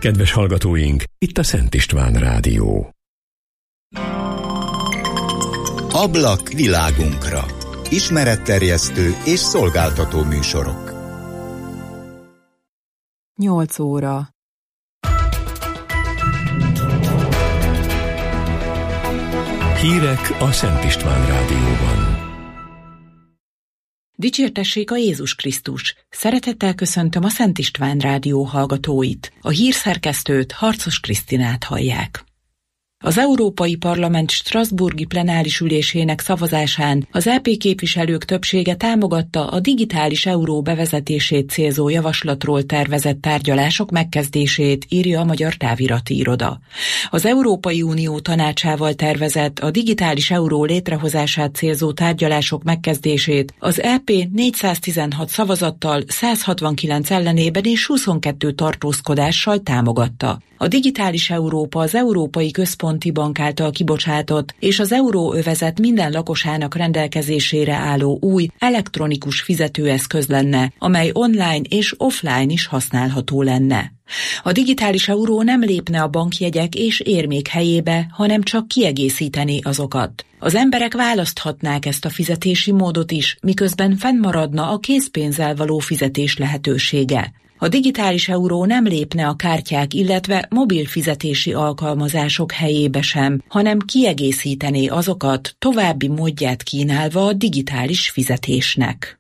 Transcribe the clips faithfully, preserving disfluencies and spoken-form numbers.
Kedves hallgatóink, itt a Szent István Rádió. Ablak világunkra. Ismeretterjesztő és szolgáltató műsorok. Nyolc óra. Hírek a Szent István Rádióban. Dicsértessék a Jézus Krisztus! Szeretettel köszöntöm a Szent István Rádió hallgatóit. A hírszerkesztőt, Harcos Krisztinát hallják. Az Európai Parlament strasbourgi plenáris ülésének szavazásán az é pé képviselők többsége támogatta a digitális euró bevezetését célzó javaslatról tervezett tárgyalások megkezdését, írja a Magyar Távirati Iroda. Az Európai Unió tanácsával tervezett a digitális euró létrehozását célzó tárgyalások megkezdését az é pé négyszáztizenhat szavazattal, száz hatvankilenc ellenében és huszonkettő tartózkodással támogatta. A digitális Európa az Európai Központi Bank által kibocsátott és az euróövezet minden lakosának rendelkezésére álló új elektronikus fizetőeszköz lenne, amely online és offline is használható lenne. A digitális euró nem lépne a bankjegyek és érmék helyébe, hanem csak kiegészíteni azokat. Az emberek választhatnák ezt a fizetési módot is, miközben fennmaradna a készpénzzel való fizetés lehetősége. A digitális euró nem lépne a kártyák, illetve mobil fizetési alkalmazások helyébe sem, hanem kiegészítené azokat, további módját kínálva a digitális fizetésnek.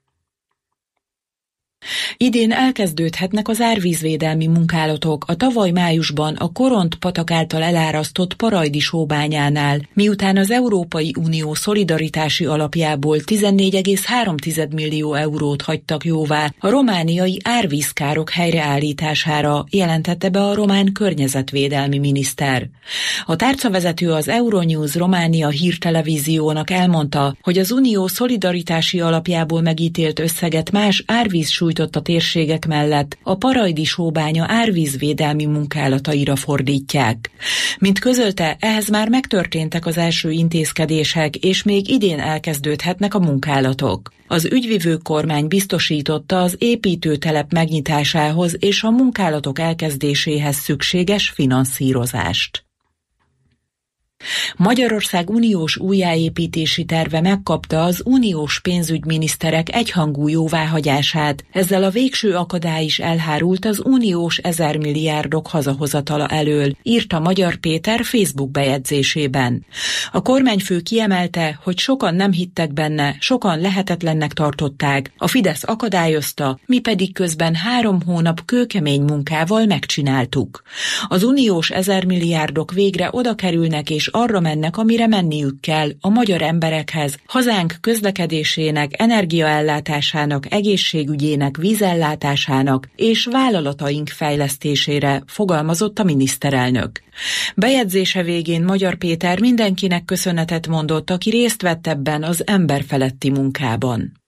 Idén elkezdődhetnek az árvízvédelmi munkálatok a tavaly májusban a Koront-patak által elárasztott Parajdi sóbányánál, miután az Európai Unió szolidaritási alapjából tizennégy egész három millió eurót hagytak jóvá a romániai árvízkárok helyreállítására, jelentette be a román környezetvédelmi miniszter. A tárcavezető az Euronews Románia hírtelevíziónak elmondta, hogy az Unió szolidaritási alapjából megítélt összeget más árvíz a térségek mellett a Parajdi sóbánya árvízvédelmi munkálataira fordítják. Mint közölte, ehhez már megtörténtek az első intézkedések, és még idén elkezdődhetnek a munkálatok. Az ügyvivő kormány biztosította az építőtelep megnyitásához és a munkálatok elkezdéséhez szükséges finanszírozást. Magyarország uniós újjáépítési terve megkapta az uniós pénzügyminiszterek egyhangú jóváhagyását, ezzel a végső akadály is elhárult az uniós ezermilliárdok hazahozatala elől, írta Magyar Péter Facebook bejegyzésében. A kormányfő kiemelte, hogy sokan nem hittek benne, sokan lehetetlennek tartották, a Fidesz akadályozta, mi pedig közben három hónap kőkemény munkával megcsináltuk. Az uniós ezermilliárdok végre oda kerülnek és arra mennek, amire menniük kell, a magyar emberekhez, hazánk közlekedésének, energiaellátásának, egészségügyének, vízellátásának és vállalataink fejlesztésére, fogalmazott a miniszterelnök. Bejegyzése végén Magyar Péter mindenkinek köszönetet mondott, aki részt vett ebben az emberfeletti munkában.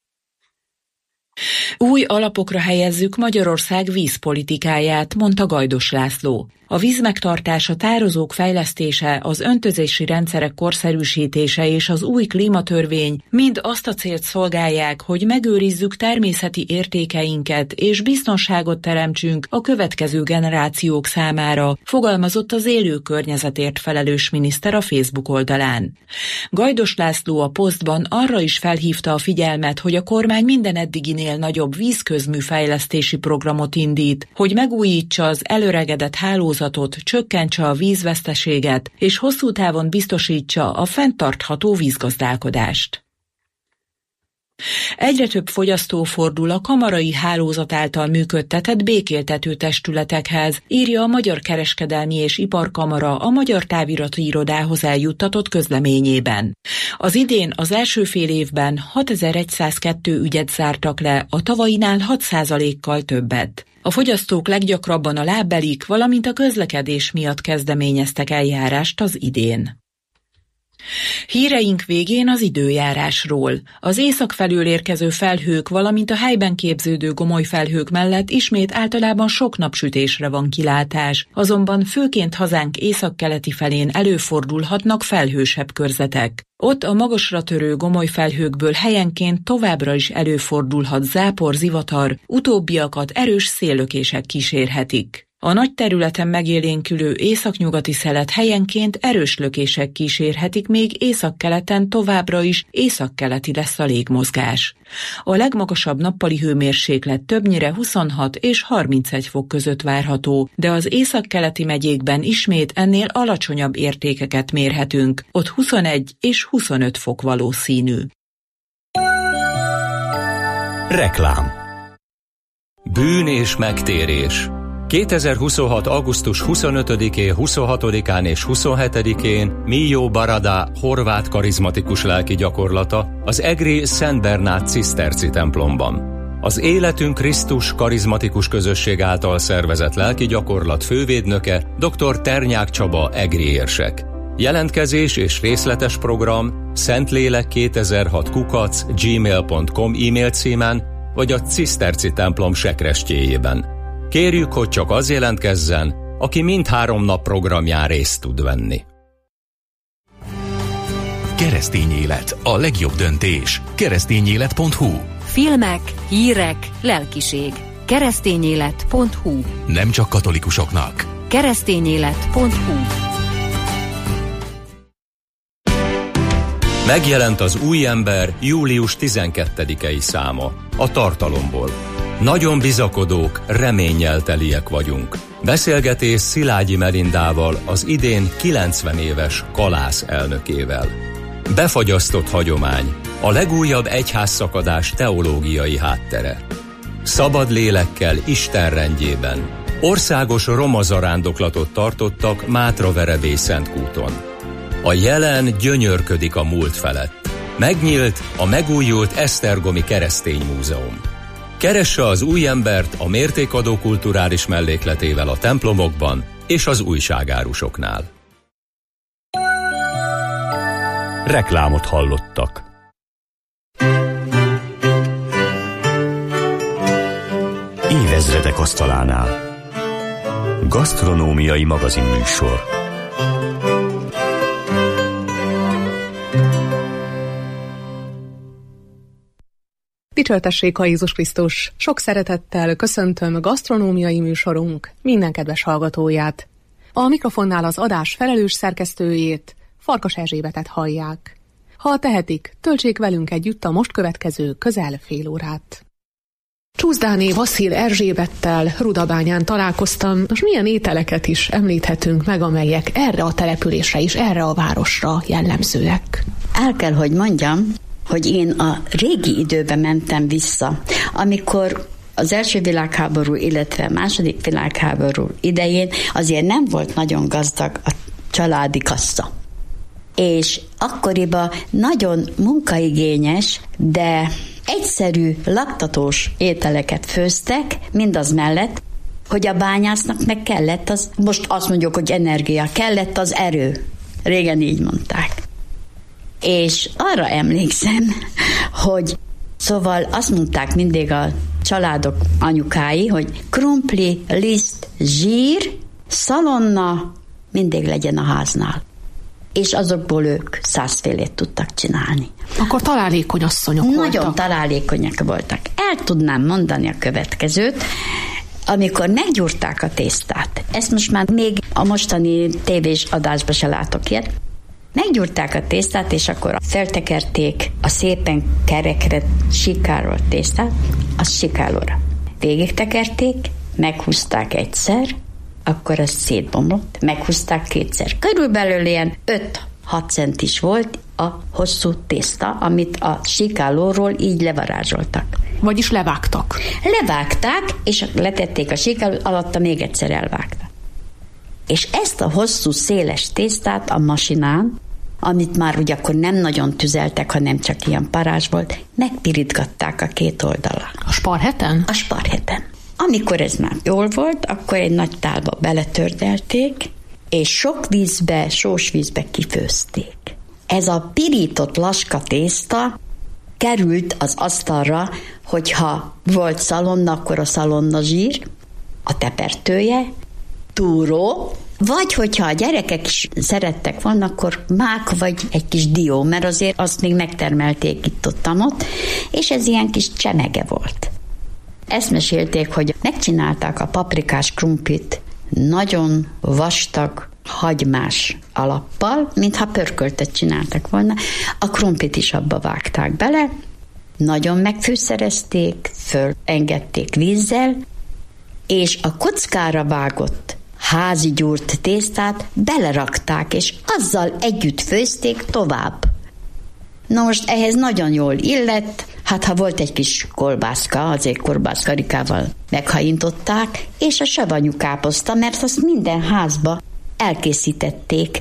Új alapokra helyezzük Magyarország vízpolitikáját, mondta Gajdos László. A vízmegtartása, tározók fejlesztése, az öntözési rendszerek korszerűsítése és az új klímatörvény mind azt a célt szolgálják, hogy megőrizzük természeti értékeinket és biztonságot teremtsünk a következő generációk számára, fogalmazott az élő környezetért felelős miniszter a Facebook oldalán. Gajdos László a posztban arra is felhívta a figyelmet, hogy a kormány minden eddiginél nagyobb vízközműfejlesztési programot indít, hogy megújítsa az előregedett hálózatot, csökkentse a vízveszteséget és hosszú távon biztosítsa a fenntartható vízgazdálkodást. Egyre több fogyasztó fordul a kamarai hálózat által működtetett békéltető testületekhez, írja a Magyar Kereskedelmi és Iparkamara a Magyar Távirati Irodához eljuttatott közleményében. Az idén az első fél évben hatezer-százkettő ügyet zártak le, a tavainál hat százalékkal többet. A fogyasztók leggyakrabban a lábbelik, valamint a közlekedés miatt kezdeményeztek eljárást az idén. Híreink végén az időjárásról. Az észak felől érkező felhők, valamint a helyben képződő gomoly felhők mellett ismét általában sok napsütésre van kilátás, azonban főként hazánk északkeleti felén előfordulhatnak felhősebb körzetek. Ott a magasra törő gomoly felhőkből helyenként továbbra is előfordulhat zápor, zivatar, utóbbiakat erős széllökések kísérhetik. A nagy területen megélénkülő északnyugati szelet helyenként erős lökések kísérhetik, még északkeleten továbbra is északkeleti lesz a légmozgás. A legmagasabb nappali hőmérséklet többnyire huszonhat és harmincegy fok között várható, de az északkeleti megyékben ismét ennél alacsonyabb értékeket mérhetünk, ott huszonegy és huszonöt fok valószínű. Reklám. Bűn és megtérés. kétezer-huszonhat. augusztus huszonötödikén, huszonhatodikán és huszonhetedikén Mio Barada horvát karizmatikus lelki gyakorlata az egri Szent Bernát ciszterci templomban. Az Életünk Krisztus karizmatikus közösség által szervezett lelki gyakorlat fővédnöke dr. Ternyák Csaba egri érsek. Jelentkezés és részletes program szentlélek kétezer-hat kukac gmail pont com e-mail címen vagy a ciszterci templom sekrestjéjében. Kérjük, hogy csak az jelentkezzen, aki mindhárom nap programján részt tud venni. Keresztény élet, a legjobb döntés. keresztényélet pont hu. Filmek, hírek, lelkiség. keresztényélet pont hu. Nem csak katolikusoknak. keresztényélet pont hu. Megjelent az Új ember július tizenkettedikei száma, a tartalomból. Nagyon bizakodók, reménnyel teliek vagyunk. Beszélgetés Szilágyi Melindával, az idén kilencven éves Kalász elnökével. Befagyasztott hagyomány, a legújabb egyházszakadás teológiai háttere. Szabad lélekkel Isten rendjében. Országos roma zarándoklatot tartottak Mátraverebély Szentkúton. A jelen gyönyörködik a múlt felett. Megnyílt a megújult Esztergomi Keresztény Múzeum. Keresse az Új embert a mértékadó kulturális mellékletével a templomokban és az újságárusoknál. Reklámot hallottak. Évezredek asztalánál. Gasztronómiai magazinműsor. Dicsőtessék a Jézus Krisztus! Sok szeretettel köszöntöm gasztronómiai műsorunk minden kedves hallgatóját. A mikrofonnál az adás felelős szerkesztőjét, Farkas Erzsébetet hallják. Ha tehetik, töltsék velünk együtt a most következő közel fél órát. Csúszdáné Vasszil Erzsébettel Rudabányán találkoztam, és milyen ételeket is említhetünk meg, amelyek erre a településre is, erre a városra jellemzőek. El kell, hogy mondjam, hogy én a régi időben mentem vissza, amikor az első világháború, illetve a második világháború idején azért nem volt nagyon gazdag a családi kassa. És akkoriban nagyon munkaigényes, de egyszerű, laktatós ételeket főztek, mindaz mellett, hogy a bányásznak meg kellett az, most azt mondjuk, hogy energia, kellett az erő. Régen így mondták. És arra emlékszem, hogy szóval azt mondták mindig a családok anyukái, hogy krumpli, liszt, zsír, szalonna mindig legyen a háznál. És azokból ők százfélét tudtak csinálni. Akkor találékony asszonyok Nagyon voltak. Nagyon találékonyak voltak. El tudnám mondani a következőt, amikor meggyúrták a tésztát. Ezt most már még a mostani tévés adásba se látok ilyet. Meggyúrták a tésztát, és akkor feltekerték a szépen kerekre sikárolt tésztát, az sikálóra. Végig tekerték, meghúzták egyszer, akkor az szétbomlott, meghúzták kétszer. Körülbelül ilyen öt-hat centis volt a hosszú tészta, amit a sikálóról így levarázsoltak. Vagyis levágtak. Levágták, és letették a sikálót, alatta még egyszer elvágták. És ezt a hosszú, széles tésztát a masinán, amit már ugye akkor nem nagyon tüzeltek, hanem csak ilyen parázs volt, megpirítgatták a két oldalra. A sparheten? A sparheten. Amikor ez már jól volt, akkor egy nagy tálba beletördelték, és sok vízbe, sós vízbe kifőzték. Ez a pirított laska tészta került az asztalra, hogyha volt szalonna, akkor a szalonna zsír, a tepertője, túró, vagy hogyha a gyerekek is szerettek volna, akkor mák vagy egy kis dió, mert azért azt még megtermelték itt-ott, és ez ilyen kis csemege volt. Ezt mesélték, hogy megcsinálták a paprikás krumplit nagyon vastag, hagymás alappal, mintha pörköltet csináltak volna. A krumplit is abba vágták bele, nagyon megfűszerezték, fölengedték vízzel, és a kockára vágott házi gyúrt tésztát belerakták, és azzal együtt főzték tovább. Na most ehhez nagyon jól illett, hát ha volt egy kis kolbászka, azért kolbászkarikával meghajintották, és a savanyú káposzta, mert azt minden házba elkészítették.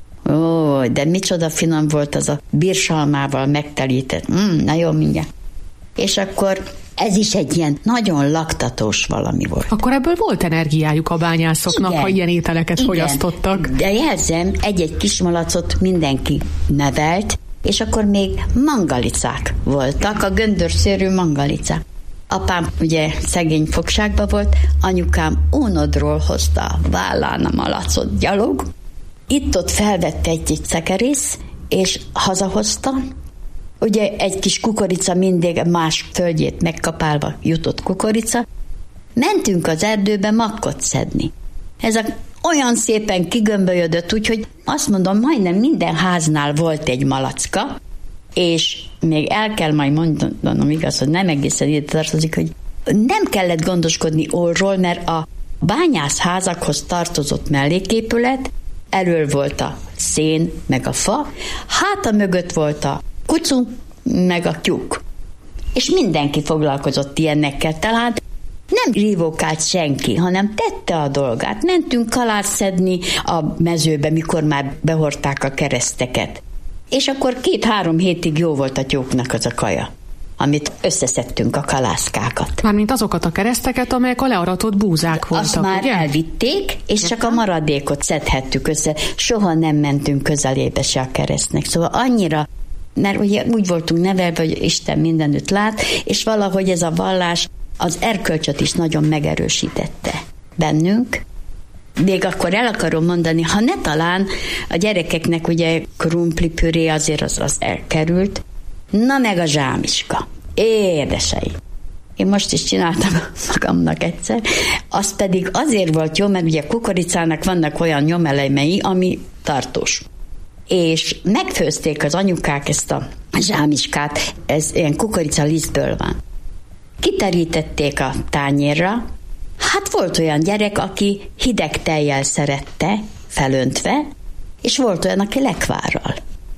Ó, de micsoda finom volt az a birsalmával megtelített. Mm, na jó, mindjárt. És akkor ez is egy ilyen nagyon laktatós valami volt. Akkor ebből volt energiájuk a bányászoknak, igen, ha ilyen ételeket igen, fogyasztottak. De jelzem, egy-egy kis malacot mindenki nevelt, és akkor még mangalicák voltak, a göndörszőrű mangalicák. Apám ugye szegény fogságban volt, anyukám ónodról hozta a vállán a malacot gyalog, itt-ott felvette egy-egy szekerész, és hazahozta. Ugye egy kis kukorica mindig más földjét megkapálva jutott kukorica. Mentünk az erdőbe makkot szedni. Ez a olyan szépen kigömbölyödött, úgyhogy azt mondom, majdnem minden háznál volt egy malacka, és még el kell majd mondanom, igaz, hogy nem egészen ide tartozik, hogy nem kellett gondoskodni orról, mert a bányászházakhoz tartozott melléképület, elől volt a szén, meg a fa, háta mögött volt a kucu, meg a tyúk. És mindenki foglalkozott ilyennekkel, tehát nem rívókált senki, hanem tette a dolgát. Mentünk kalát szedni a mezőbe, mikor már behordták a kereszteket. És akkor két-három hétig jó volt a tyúknak az a kaja, amit összeszedtünk a kalászkákat. Mármint azokat a kereszteket, amelyek a learatott búzák voltak, azt már ugye? elvitték, és csak a maradékot szedhettük össze. Soha nem mentünk közelébe se a keresztnek. Szóval annyira, mert ugye úgy voltunk nevelve, hogy Isten mindenütt lát, és valahogy ez a vallás az erkölcsöt is nagyon megerősítette bennünk. Még akkor el akarom mondani, ha ne talán a gyerekeknek ugye krumplipüré azért az, az elkerült, na meg a zsámiska. Édesei! Én most is csináltam magamnak egyszer, az pedig azért volt jó, mert ugye a kukoricának vannak olyan nyomelemei, ami tartós. És megfőzték az anyukák ezt a zsámiskát, ez ilyen kukoricalisztből van. Kiterítették a tányérra, hát volt olyan gyerek, aki hideg tejjel szerette, felöntve, és volt olyan, aki lekvárral.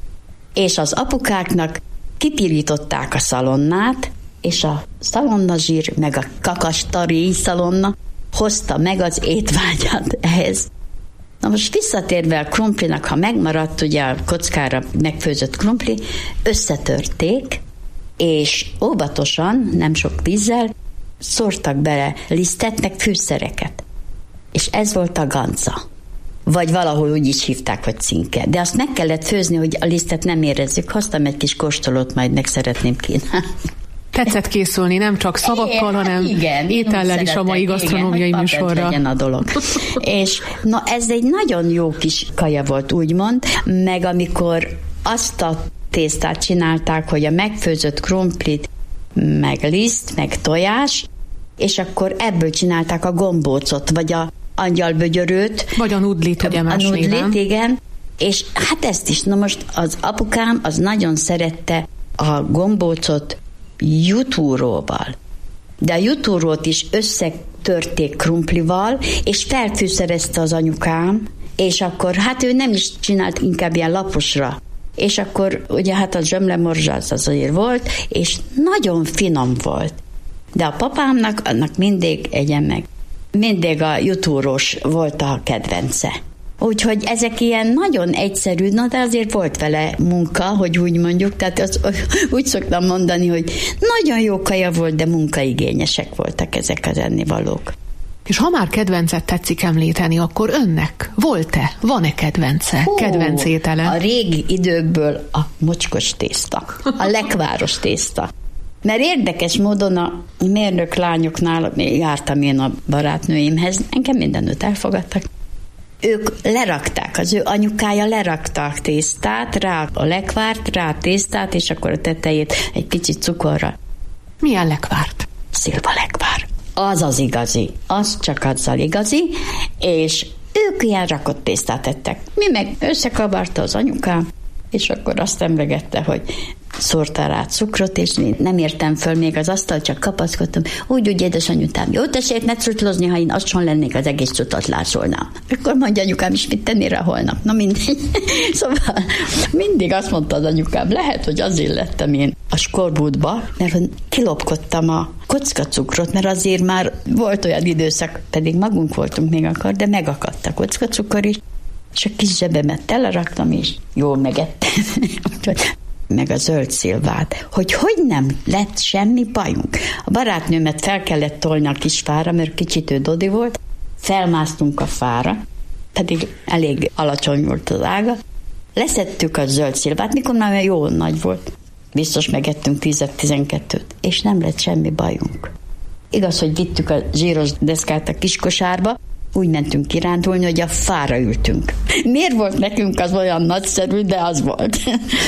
És az apukáknak kipirították a szalonnát, és a szalonnazsír, meg a kakastari szalonna hozta meg az étvágyat ehhez. Na most visszatérve a krumplinak, ha megmaradt ugye a kockára megfőzött krumpli, összetörték, és óvatosan, nem sok vízzel szórtak bele lisztet, meg fűszereket. És ez volt a ganca. Vagy valahol úgy is hívták, hogy cinke. De azt meg kellett főzni, hogy a lisztet nem érezzük. Hoztam egy kis kóstolót, majd meg szeretném kínálni. Tetszett készülni, nem csak szavakkal, hanem igen, étellel is a mai gasztronómiai műsorra. Legyen a dolog. És na, ez egy nagyon jó kis kaja volt, úgymond, meg amikor azt a tésztát csinálták, hogy a megfőzött krumplit, meg liszt, meg tojás, és akkor ebből csinálták a gombócot, vagy a angyalbögyörőt. Vagy a nudlit, ugye más A nudlit, néven. igen. És hát ezt is, na most az apukám az nagyon szerette a gombócot jutúróval. De a jutúrót is összetörték krumplival, és felfűszerezte az anyukám, és akkor hát ő nem is csinált, inkább ilyen laposra. És akkor ugye hát a zsömlemorzsa az azért volt, és nagyon finom volt. De a papámnak annak mindig egyen meg. Mindig a jutúrós volt a kedvence. Úgyhogy ezek ilyen nagyon egyszerű, na de azért volt vele munka, hogy úgy mondjuk, tehát az, úgy szoktam mondani, hogy nagyon jó kaja volt, de munkaigényesek voltak ezek az ennivalók. És ha már kedvencet tetszik említeni, akkor önnek volt-e, van-e kedvence, Hú, kedvenc étele? A régi időkből a mocskos tészta, a lekváros tészta. Mert érdekes módon a mérnök lányoknál jártam én a barátnőimhez, engem mindenütt elfogadtak. Ők lerakták, az ő anyukája lerakták tésztát, rá a lekvárt, rá a tésztát, és akkor a tetejét egy kicsit cukorra. Milyen lekvárt? Szilva lekvár. az az igazi, az csak azzal igazi, és ők ilyen rakott tésztát tettek. Mi meg összekavarta az anyukám, és akkor azt emlegette, hogy szórta rá cukrot, és nem értem föl még az asztal, csak kapaszkodtam. Úgy, úgy, édesanyutám, jó, tessék ne cutlozni, ha én azon lennék, az egész cutat lásolnám. Akkor mondja anyukám is, mit tenni rá holnap. Na mindegy. Szóval mindig azt mondta az anyukám, lehet, hogy azért lettem én a skorbútba, mert kilopkodtam a kockacukrot, mert azért már volt olyan időszak, pedig magunk voltunk még akkor, de megakadt a kockacukor is, és a kis zsebemet teleraktam, és jól megettem. Meg a zöld szilvát, hogy hogy nem lett semmi bajunk. A barátnőmet fel kellett tolni a kis fára, mert kicsit ő dodi volt, felmásztunk a fára, pedig elég alacsony volt az ága, leszettük a zöld szilvát, mikor már jó nagy volt. Biztos megettünk tízet-tizenkettőt, és nem lett semmi bajunk. Igaz, hogy vittük a zsíros deszkát a kiskosárba, úgy mentünk kirándulni, hogy a fára ültünk. Miért volt nekünk az olyan nagyszerű, de az volt.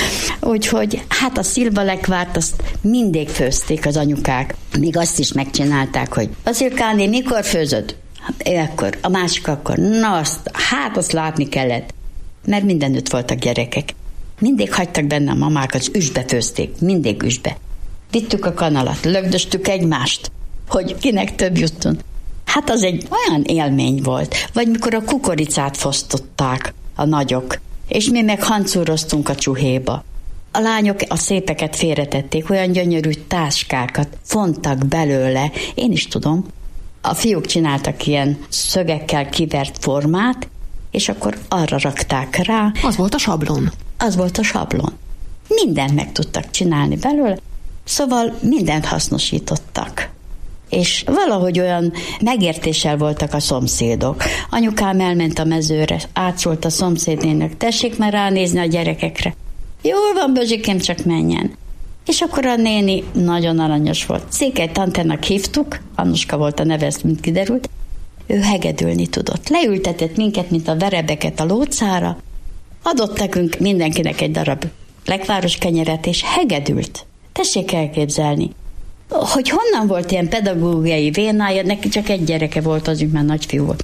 Úgyhogy hát a szilvalekvárt azt mindig főzték az anyukák. Még azt is megcsinálták, hogy Vasilkáné, mikor főzöd? Ekkor, a másik akkor, na azt, hát azt látni kellett. Mert mindenütt voltak gyerekek. Mindig hagytak benne a mamák, az üsbe főzték, mindig üsbe. Vittük a kanalat, lögdöstük egymást, hogy kinek több jutton. Hát az egy olyan élmény volt. Vagy mikor a kukoricát fosztották a nagyok, és mi meg hancúroztunk a csuhéba. A lányok a szépeket félretették, olyan gyönyörű táskákat fontak belőle. Én is tudom. A fiúk csináltak ilyen szögekkel kivert formát, és akkor arra rakták rá. Az volt a sablon. Az volt a sablon. Mindent meg tudtak csinálni belőle, szóval mindent hasznosítottak. És valahogy olyan megértéssel voltak a szomszédok. Anyukám elment a mezőre, átszólt a szomszédnének, tessék már ránézni a gyerekekre. Jól van, Bözsikém, csak menjen. És akkor a néni nagyon aranyos volt. Székely tanternak hívtuk, Annuska volt a neve, ezt mint kiderült. Ő hegedülni tudott. Leültetett minket, mint a verebeket a lócára, adott nekünk mindenkinek egy darab lekváros kenyeret, és hegedült. Tessék elképzelni. Hogy honnan volt ilyen pedagógiai vénája, neki csak egy gyereke volt, az úgy már nagyfiú volt.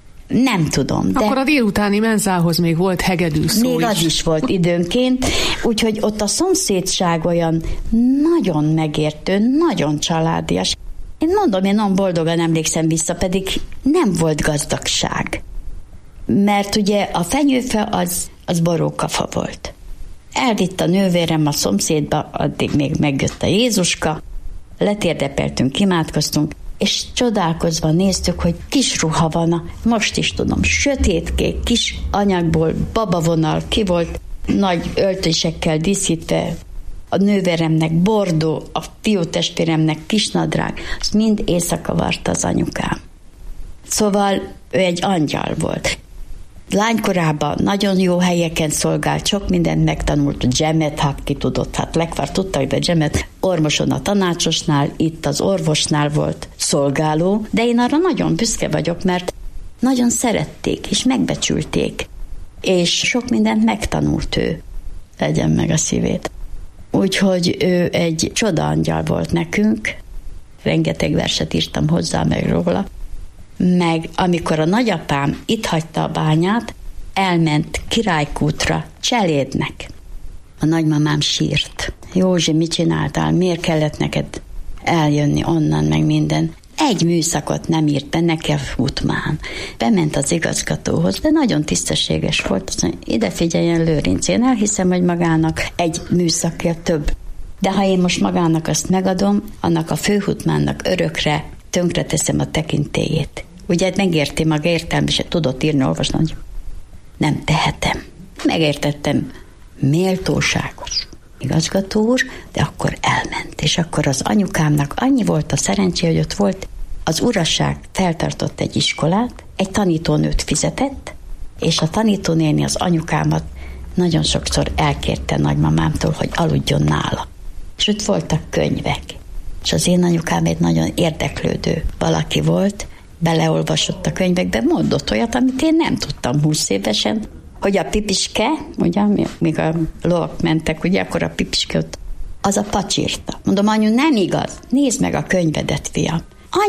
Nem tudom. De akkor a délutáni menzához még volt hegedű szó még is. Az is volt időnként, úgyhogy ott a szomszédság olyan nagyon megértő, nagyon családias. Én mondom, én nagyon boldogan emlékszem vissza, pedig nem volt gazdagság. Mert ugye a fenyőfa az, az borókafa volt. Elvitt a nővérem a szomszédba, addig még megjött a Jézuska, letérdepeltünk, imádkoztunk, és csodálkozva néztük, hogy kis ruha van, most is tudom, sötétkék, kis anyagból, babavonal ki volt, nagy öltösekkel díszítve, a nővéremnek bordó, a fiútestvéremnek kisnadrág, azt mind éjszaka varta az anyukám. Szóval ő egy angyal volt. Lánykorában nagyon jó helyeken szolgált, sok mindent megtanult, dzsemet, hát ki tudott, hát lekvár tudtak, de dzsemet orvoson a tanácsosnál, itt az orvosnál volt szolgáló, de én arra nagyon büszke vagyok, mert nagyon szerették és megbecsülték, és sok mindent megtanult ő, legyen meg a szívét. Úgyhogy ő egy csodaangyal volt nekünk, rengeteg verset írtam hozzá meg róla, meg amikor a nagyapám itt hagyta a bányát, elment Királykútra cselédnek. A nagymamám sírt. Józsi, mit csináltál? Miért kellett neked eljönni onnan, meg minden? Egy műszakot nem írt be, neki a futmán. Bement az igazgatóhoz, de nagyon tisztességes volt. Azt mondja, ide figyeljen, Lőrinc, én elhiszem, hogy magának egy műszakja több. De ha én most magának azt megadom, annak a főhutmánnak örökre tönkreteszem a tekintélyét. Ugye megérti maga, értelmesen tudott írni, olvasni, nem tehetem. Megértettem, méltóságos igazgató úr, de akkor elment. És akkor az anyukámnak annyi volt a szerencsé, hogy ott volt, az urasság feltartott egy iskolát, egy tanítónőt fizetett, és a tanítónéni az anyukámat nagyon sokszor elkérte nagymamámtól, hogy aludjon nála. És ott voltak könyvek. És az én anyukám egy nagyon érdeklődő valaki volt, beleolvasott a könyvekbe, mondott olyat, amit én nem tudtam húsz évesen, hogy a pipiske, ugye, míg a lovak mentek, ugye, akkor a pipiske ott, az a pacsírta. Mondom, anyu, nem igaz, nézd meg a könyvedet, fiam. Anyu,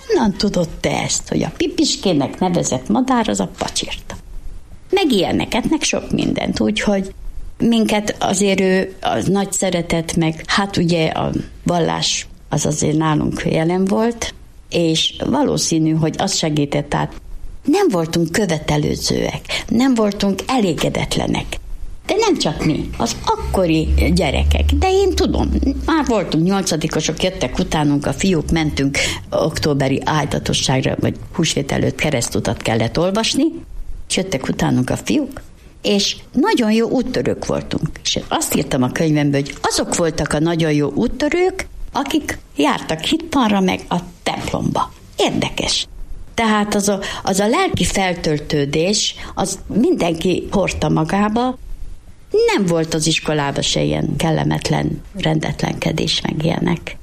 honnan tudod te ezt, hogy a pipiskének nevezett madár az a pacsirta? Meg ilyeneket, meg sok mindent, úgyhogy minket azért ő az nagy szeretet, meg hát ugye a vallás az azért nálunk jelen volt, és valószínű, hogy az segített át. Nem voltunk követelőzőek, nem voltunk elégedetlenek. De nem csak mi, az akkori gyerekek. De én tudom, már voltunk nyolcadikosok, jöttek utánunk a fiúk, mentünk októberi áldatosságra, vagy húsvét előtt keresztutat kellett olvasni, és jöttek utánunk a fiúk, és nagyon jó úttörők voltunk. És azt írtam a könyvemben, hogy azok voltak a nagyon jó úttörők, akik jártak hittanra meg a templomba. Érdekes. Tehát az a, az a lelki feltöltődés, az mindenki hordta magába. Nem volt az iskolában se ilyen kellemetlen rendetlenkedés, meg ilyenek.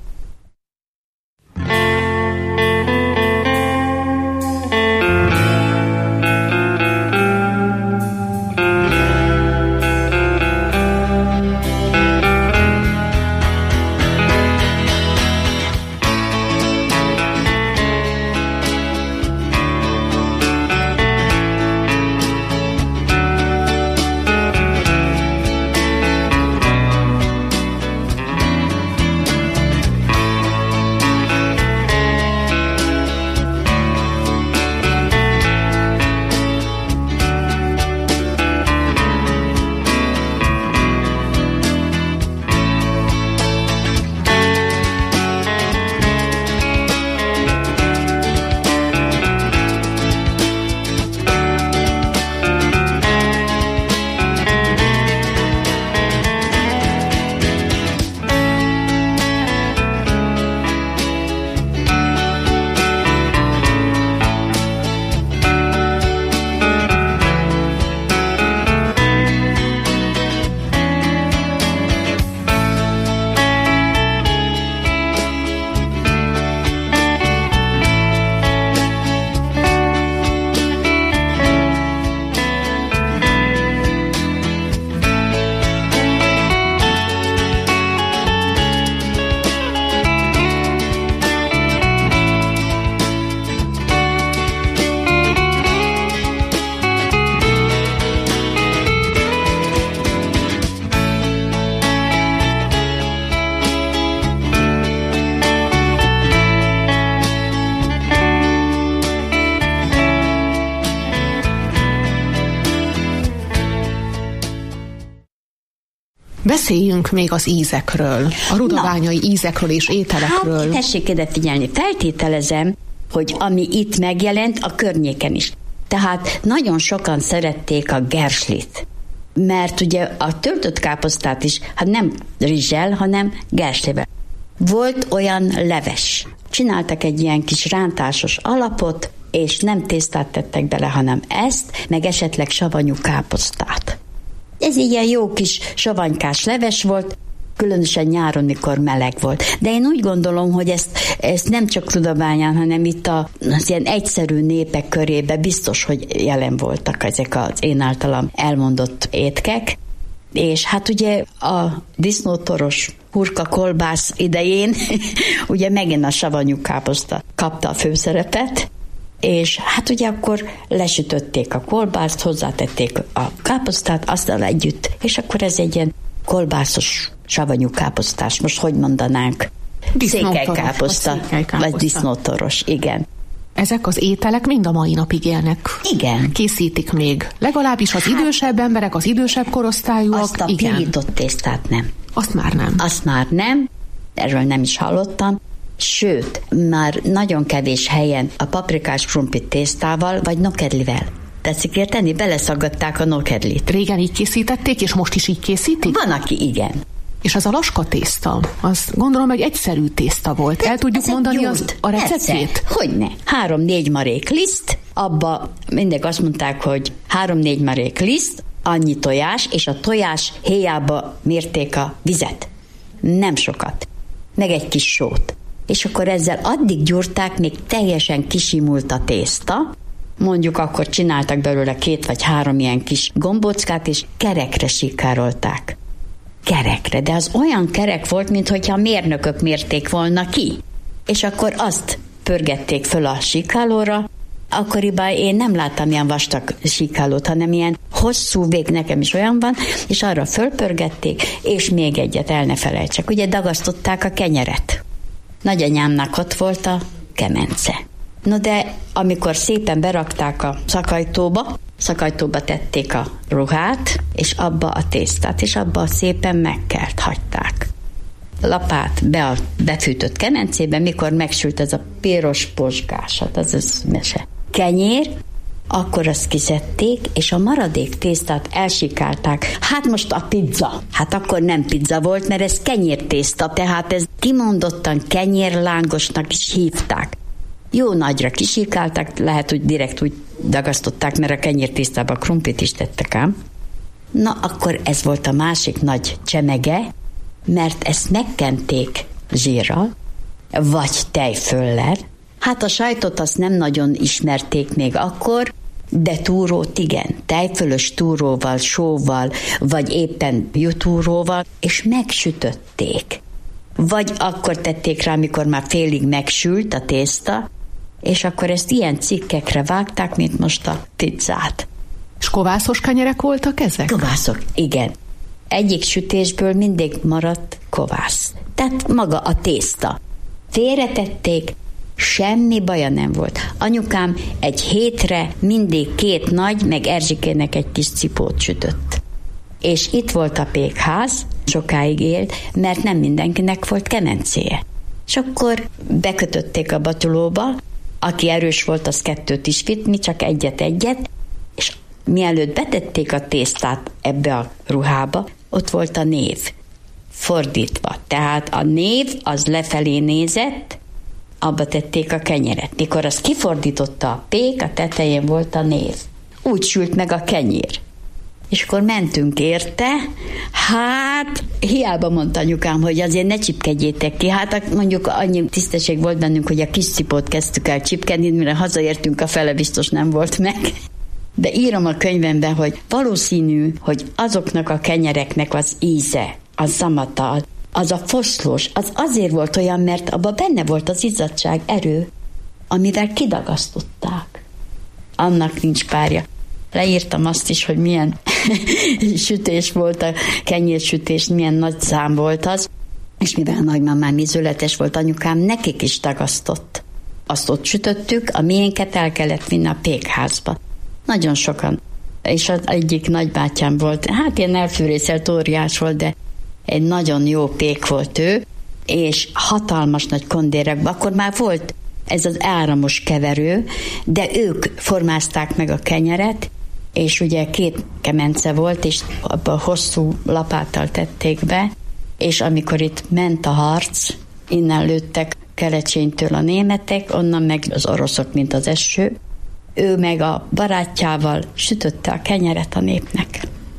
Beszéljünk még az ízekről, a rudoványai Na, ízekről és ételekről. Hát, tessék ide figyelni, feltételezem, hogy ami itt megjelent, a környéken is. Tehát nagyon sokan szerették a gerslit, mert ugye a töltött káposztát is, hát nem rizssel, hanem gerslivel. Volt olyan leves. Csináltak egy ilyen kis rántásos alapot, és nem tésztát tettek bele, hanem ezt, meg esetleg savanyú káposztát. Ez ilyen jó kis savanykás leves volt, különösen nyáron, mikor meleg volt. De én úgy gondolom, hogy ezt, ezt nem csak Rudoványán, hanem itt a, az ilyen egyszerű népek körében biztos, hogy jelen voltak ezek az én általam elmondott étkek. És hát ugye a disznótoros hurka kolbász idején ugye megint a savanyú káposzta kapta a főszerepet, és hát ugye akkor lesütötték a kolbászt, hozzátették a káposztát, azzal együtt, és akkor ez egy ilyen kolbászos, savanyú káposztás, most hogy mondanánk? Székelykáposzta, vagy disznótoros, igen. Ezek az ételek mind a mai napig élnek. Igen. Készítik még. Legalábbis az idősebb emberek, az idősebb korosztályúak. Azt a igen. pirított tésztát nem. Azt már nem. Azt már nem. Erről nem is hallottam. Sőt, már nagyon kevés helyen a paprikás krumplit tésztával vagy nokedlivel. Tetszik érteni? Beleszaggatták a nokedlit. Régen így készítették, és most is így készítik? Van, aki igen. És az a laska tészta, az gondolom egy egyszerű tészta volt. El tudjuk mondani az, a receptjét? Hogyne. Három-négy marék liszt, abba mindig azt mondták, hogy három-négy marék liszt, annyi tojás, és a tojás héjába mérték a vizet. Nem sokat. Meg egy kis sót. És akkor ezzel addig gyúrták, még teljesen kisimult a tészta, mondjuk akkor csináltak belőle két vagy három ilyen kis gombóckát, és kerekre sikárolták. Kerekre, de az olyan kerek volt, mintha a mérnökök mérték volna ki. És akkor azt pörgették föl a síkálóra. Akkoriban én nem láttam ilyen vastag síkálót, hanem ilyen hosszú vég, nekem is olyan van, és arra fölpörgették, és még egyet el ne felejtsek. Ugye dagasztották a kenyeret. Nagyanyámnak ott volt a kemence. No de amikor szépen berakták a szakajtóba, szakajtóba tették a ruhát, és abba a tésztát, és abba szépen megkelt hagyták. Lapát be a befűtött kemencébe, mikor megsült ez a piros pozsgás, hát az az mese. Kenyér, akkor azt kiszedték, és a maradék tésztát elsikálták. Hát most a pizza. Hát akkor nem pizza volt, mert ez kenyértészta, tehát ez kimondottan kenyérlángosnak is hívták. Jó nagyra kisikálták, lehet, hogy direkt úgy dagasztották, mert a kenyértésztába krumplit is tettek ám. Na, akkor ez volt a másik nagy csemege, mert ezt megkenték zsírral, vagy tejföllel. Hát a sajtot azt nem nagyon ismerték még akkor, de túrót igen, tejfölös túróval, sóval, vagy éppen jutúróval, és megsütötték. Vagy akkor tették rá, amikor már félig megsült a tészta, és akkor ezt ilyen cikkekre vágták, mint most a pizzát. És kovászos kenyerek voltak ezek? Kovászok, igen. Egyik sütésből mindig maradt kovász. Tehát maga a tészta. Félretették, semmi baja nem volt. Anyukám egy hétre mindig két nagy, meg Erzsikének egy kis cipót sütött. És itt volt a pékház, sokáig élt, mert nem mindenkinek volt kemencéje. És akkor bekötötték a batulóba, aki erős volt, az kettőt is vitt, mi csak egyet-egyet, és mielőtt betették a tésztát ebbe a ruhába, ott volt a név, fordítva. Tehát a név az lefelé nézett, abba tették a kenyeret. Mikor azt kifordította a pék, a tetején volt a név. Úgy sült meg a kenyér. És akkor mentünk érte, hát hiába mondta anyukám, hogy azért ne csipkedjétek ki. Hát mondjuk annyi tisztesség volt bennünk, hogy a kis cipót kezdtük el csipkedni, mire hazaértünk, a fele biztos nem volt meg. De írom a könyvemben, hogy valószínű, hogy azoknak a kenyereknek az íze, a zamata, az a foszlós, az azért volt olyan, mert abban benne volt az izzadság, erő, amivel kidagasztották. Annak nincs párja. Leírtam azt is, hogy milyen sütés volt a kenyérsütés, milyen nagy szám volt az, és mivel nagymamám ízületes volt, anyukám nekik is dagasztott. Azt ott sütöttük, a miénket el kellett vinni a pékházba. Nagyon sokan. És az egyik nagybátyám volt, hát ilyen elfűrészelt óriás volt, de egy nagyon jó pék volt ő, és hatalmas nagy kondérekben. Akkor már volt ez az áramos keverő, de ők formázták meg a kenyeret, és ugye két kemence volt, és abban hosszú lapáttal tették be, és amikor itt ment a harc, innen lőttek Kelecsénytől a németek, onnan meg az oroszok, mint az eső, ő meg a barátjával sütötte a kenyeret a népnek.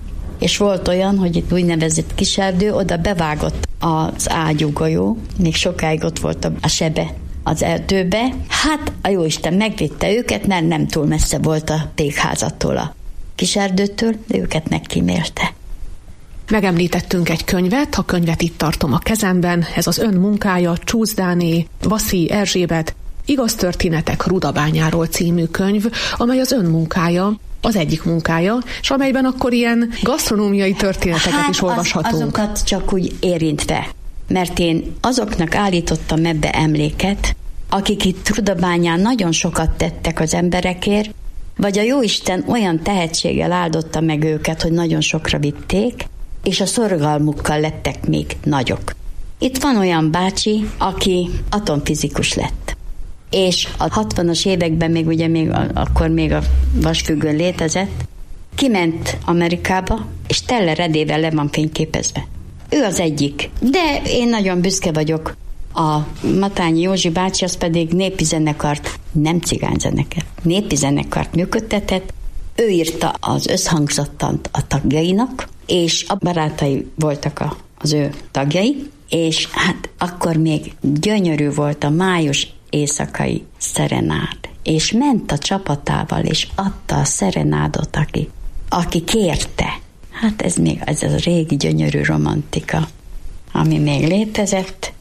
És volt olyan, hogy itt úgynevezett kiserdő, oda bevágott az ágyúgolyó, még sokáig ott volt a sebe az erdőbe. Hát a jóisten megvitte őket, mert nem túl messze volt a pékházattól, a kiserdőtől, de őket megkímélte. Megemlítettünk egy könyvet, a könyvet itt tartom a kezemben, ez az ön munkája, Csúszdáné, Vaszij Erzsébet, Igaz történetek Rudabányáról című könyv, amely az ön munkája, az egyik munkája, és amelyben akkor ilyen gasztronómiai történeteket hát is olvashatunk. Az, azokat csak úgy érintve, mert én azoknak állítottam ebbe emléket, akik itt Rudabányán nagyon sokat tettek az emberekért, vagy a jóisten olyan tehetséggel áldotta meg őket, hogy nagyon sokra vitték, és a szorgalmukkal lettek még nagyok. Itt van olyan bácsi, aki atomfizikus lett. És a hatvanas években még ugye még akkor még a vasfüggöny létezett, kiment Amerikába, és Teller Edével le van fényképezve. Ő az egyik. De én nagyon büszke vagyok. A Matányi Józsi bácsi az pedig népi zenekart, nem cigányzeneket, népi zenekart működtetett. Ő írta az összhangzattant a tagjainak, és a barátai voltak a, az ő tagjai, és hát akkor még gyönyörű volt a május éjszakai szerenád, és ment a csapatával, és adta a szerenádot, aki, aki kérte. Hát ez még ez a régi gyönyörű romantika, ami még létezett,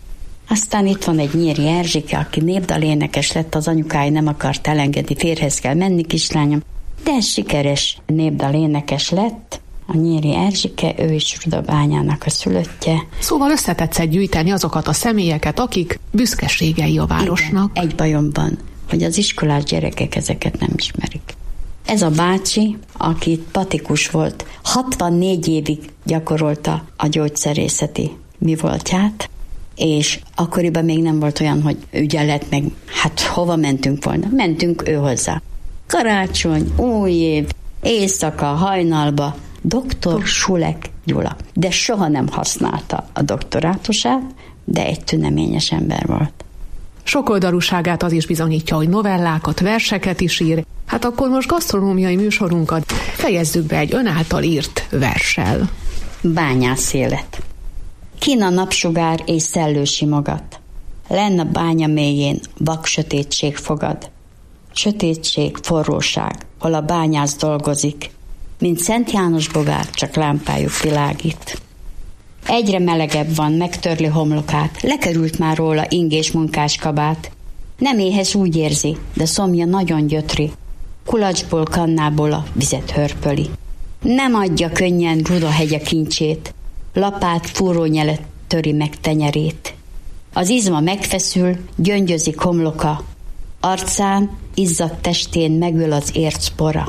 Aztán itt van egy Nyíri Erzsike, aki népdalénekes lett, az anyukája nem akart elengedni, férjhez kell menni, kislányom, de sikeres népdalénekes lett. A Nyíri Erzsike, ő is Rudabányának a szülöttje. Szóval összetetszett gyűjteni azokat a személyeket, akik büszkeségei a városnak. Igen, egy bajom van, hogy az iskolás gyerekek ezeket nem ismerik. Ez a bácsi, aki patikus volt, hatvannégy évig gyakorolta a gyógyszerészeti mivoltját, és akkoriban még nem volt olyan, hogy ügyelet, meg hát hova mentünk volna? Mentünk ő hozzá. Karácsony, új év, éjszaka, hajnalba, doktor Sulek Gyula. De soha nem használta a doktorátusát, de egy tüneményes ember volt. Sokoldalúságát az is bizonyítja, hogy novellákat, verseket is ír. Hát akkor most gasztronómiai műsorunkat fejezzük be egy ön által írt verssel. Bányász élet. Kín a napsugár és szellő simogat. Lenn a bánya mélyén vak sötétség fogad. Sötétség, forróság, hol a bányász dolgozik, mint Szent János bogár, csak lámpájuk világít. Egyre melegebb van, megtörli homlokát, lekerült már róla ingés munkás kabát. Nem éhes, úgy érzi, de szomja nagyon gyötri. Kulacsból, kannából a vizet hörpöli. Nem adja könnyen Ruda hegye kincsét, lapát, fúrónyelet töri meg tenyerét. Az izma megfeszül, gyöngyözik homloka, arcán, izzadt testén megöl az ércpora.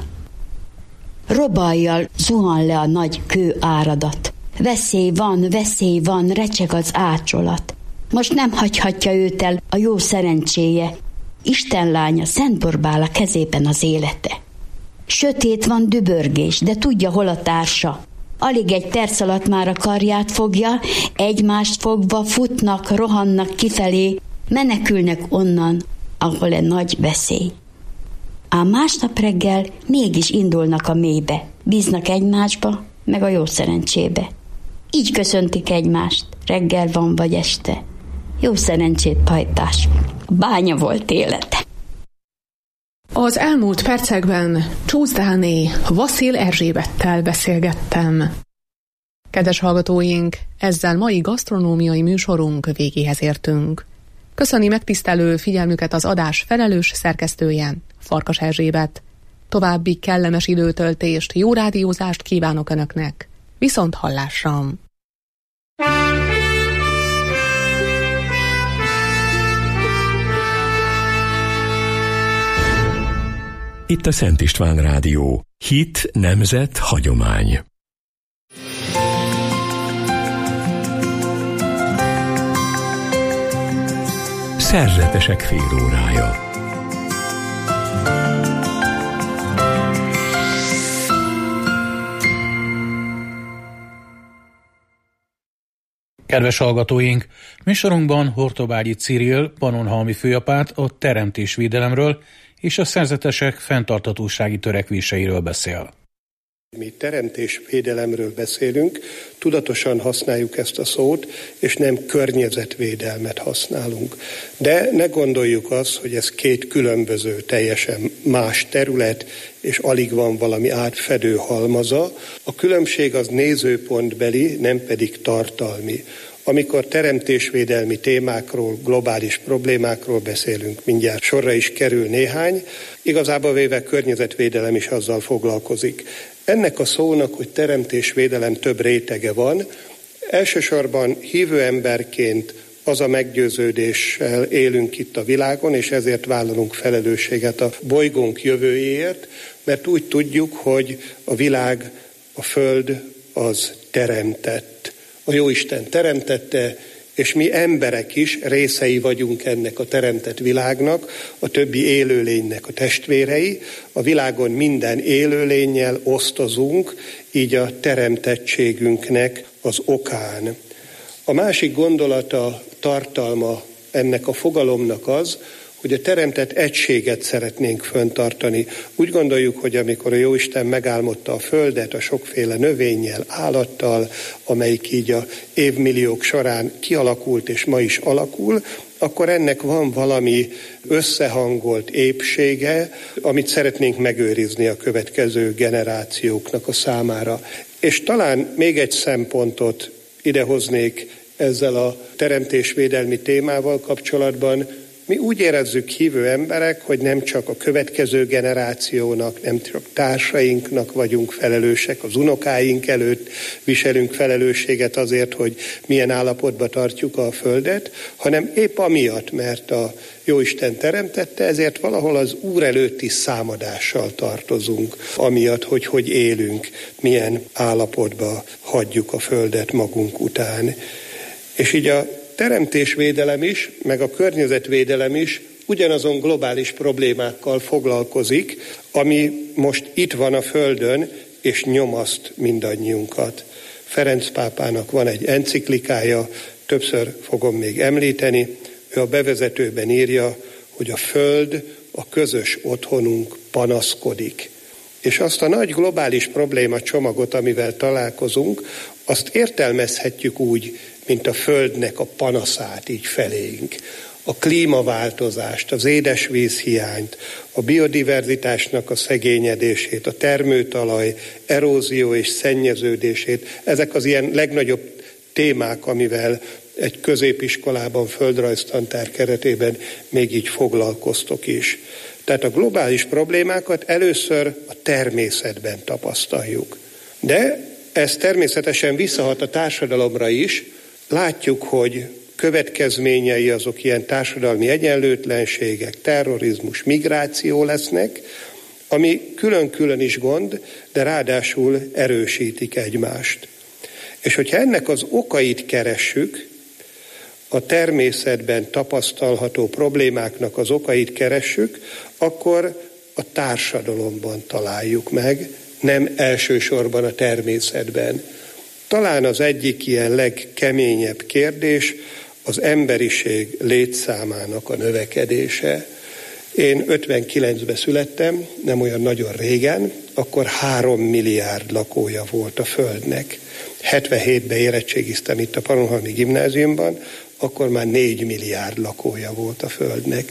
Robajjal zuhan le a nagy kő áradat. Veszély van, veszély van, recseg az ácsolat. Most nem hagyhatja őt el a jó szerencséje. Isten lánya, Szent Borbála kezében az élete. Sötét van, dübörgés, de tudja, hol a társa. Alig egy perc alatt már a karját fogja, egymást fogva futnak, rohannak kifelé, menekülnek onnan, ahol egy nagy veszély. Ám másnap reggel mégis indulnak a mélybe, bíznak egymásba, meg a jó szerencsébe. Így köszöntik egymást, reggel van vagy este. Jó szerencsét, pajtás, a bánya volt élete. Az elmúlt percekben Csúszdáné Vasil Erzsébettel beszélgettem. Kedves hallgatóink, ezzel mai gasztronómiai műsorunk végéhez értünk. Köszöni megtisztelő figyelmüket az adás felelős szerkesztője, Farkas Erzsébet. További kellemes időtöltést, jó rádiózást kívánok Önöknek. Viszont hallásra! Itt a Szent István Rádió. Hit, nemzet, hagyomány. Szerzetesek félórája. Kedves hallgatóink, műsorunkban Hortobágyi Cyril, pannonhalmi főapát a teremtésvédelemről és a szerzetesek fenntarthatósági törekvéseiről beszél. Mi teremtésvédelemről beszélünk, tudatosan használjuk ezt a szót, és nem környezetvédelmet használunk. De ne gondoljuk azt, hogy ez két különböző, teljesen más terület, és alig van valami átfedő halmaza. A különbség az nézőpontbeli, nem pedig tartalmi. Amikor teremtésvédelmi témákról, globális problémákról beszélünk, mindjárt sorra is kerül néhány, igazából véve környezetvédelem is azzal foglalkozik. Ennek a szónak, hogy teremtésvédelem több rétege van, elsősorban hívő emberként az a meggyőződéssel élünk itt a világon, és ezért vállalunk felelősséget a bolygónk jövőjéért, mert úgy tudjuk, hogy a világ, a Föld az teremtett. A Jóisten teremtette, és mi emberek is részei vagyunk ennek a teremtett világnak, a többi élőlénynek a testvérei. A világon minden élőlénnyel osztozunk, így a teremtettségünknek az okán. A másik gondolata, tartalma ennek a fogalomnak az, hogy a teremtett egységet szeretnénk fenntartani. Úgy gondoljuk, hogy amikor a Jóisten megálmodta a Földet a sokféle növényel, állattal, amelyik így a évmilliók során kialakult és ma is alakul, akkor ennek van valami összehangolt épsége, amit szeretnénk megőrizni a következő generációknak a számára. És talán még egy szempontot idehoznék ezzel a teremtésvédelmi témával kapcsolatban. Mi úgy érezzük, hívő emberek, hogy nem csak a következő generációnak, nem csak társainknak vagyunk felelősek, az unokáink előtt viselünk felelősséget azért, hogy milyen állapotba tartjuk a Földet, hanem épp amiatt, mert a Jóisten teremtette, ezért valahol az Úr előtti számadással tartozunk, amiatt, hogy hogy élünk, milyen állapotba hagyjuk a Földet magunk után. És így a teremtésvédelem is, meg a környezetvédelem is ugyanazon globális problémákkal foglalkozik, ami most itt van a Földön, és nyomaszt mindannyiunkat. Ferenc pápának van egy enciklikája, többször fogom még említeni, ő a bevezetőben írja, hogy a Föld, a közös otthonunk panaszkodik. És azt a nagy globális probléma csomagot, amivel találkozunk, azt értelmezhetjük úgy, mint a Földnek a panaszát így felénk. A klímaváltozást, az édesvízhiányt, a biodiverzitásnak a szegényedését, a termőtalaj erózió és szennyeződését. Ezek az ilyen legnagyobb témák, amivel egy középiskolában, földrajztantár keretében még így foglalkoztok is. Tehát a globális problémákat először a természetben tapasztaljuk. De ez természetesen visszahat a társadalomra is. Látjuk, hogy következményei azok ilyen társadalmi egyenlőtlenségek, terrorizmus, migráció lesznek, ami külön-külön is gond, de ráadásul erősítik egymást. És hogyha ennek az okait keressük, a természetben tapasztalható problémáknak az okait keressük, akkor a társadalomban találjuk meg, nem elsősorban a természetben. Talán az egyik ilyen legkeményebb kérdés az emberiség létszámának a növekedése. Én ötvenkilencben születtem, nem olyan nagyon régen, akkor három milliárd lakója volt a Földnek. hetvenhétben érettségiztem itt a Pannonhalmi Gimnáziumban, akkor már négy milliárd lakója volt a Földnek.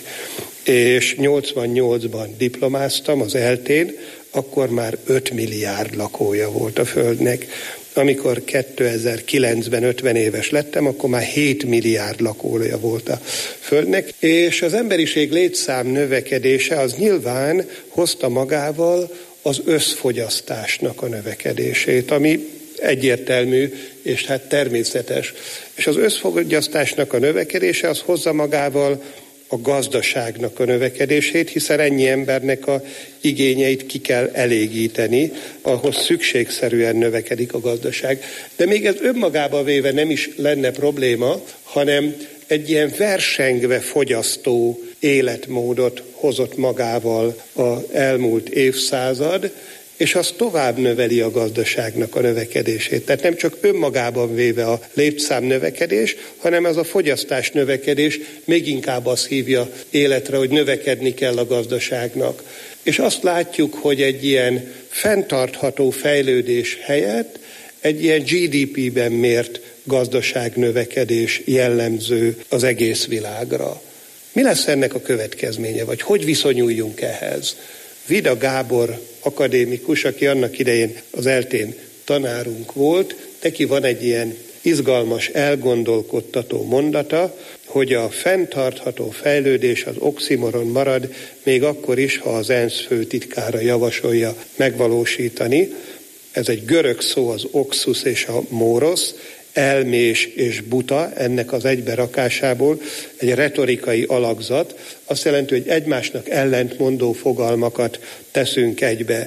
És nyolcvannyolcban diplomáztam az eltén, akkor már öt milliárd lakója volt a Földnek. Amikor kétezer-kilencben ötven éves lettem, akkor már hét milliárd lakója volt a Földnek, és az emberiség létszám növekedése az nyilván hozta magával az összfogyasztásnak a növekedését, ami egyértelmű és hát természetes. És az összfogyasztásnak a növekedése az hozza magával a gazdaságnak a növekedését, hiszen ennyi embernek a igényeit ki kell elégíteni, ahhoz szükségszerűen növekedik a gazdaság. De még ez önmagában véve nem is lenne probléma, hanem egy ilyen versengve fogyasztó életmódot hozott magával az elmúlt évszázad, és az tovább növeli a gazdaságnak a növekedését. Tehát nem csak önmagában véve a létszám növekedés, hanem az a fogyasztás növekedés még inkább azt hívja életre, hogy növekedni kell a gazdaságnak. És azt látjuk, hogy egy ilyen fenntartható fejlődés helyett egy ilyen gé dé pé-ben mért gazdaságnövekedés jellemző az egész világra. Mi lesz ennek a következménye, vagy hogy viszonyuljunk ehhez? Vida Gábor akadémikus, aki annak idején az eltén tanárunk volt, neki van egy ilyen izgalmas, elgondolkodtató mondata, hogy a fenntartható fejlődés az oximoron marad, még akkor is, ha az ENSZ főtitkára javasolja megvalósítani. Ez egy görög szó, az oxus és a mórosz, elmés és buta, ennek az egyberakásából egy retorikai alakzat. Azt jelenti, hogy egymásnak ellentmondó fogalmakat teszünk egybe.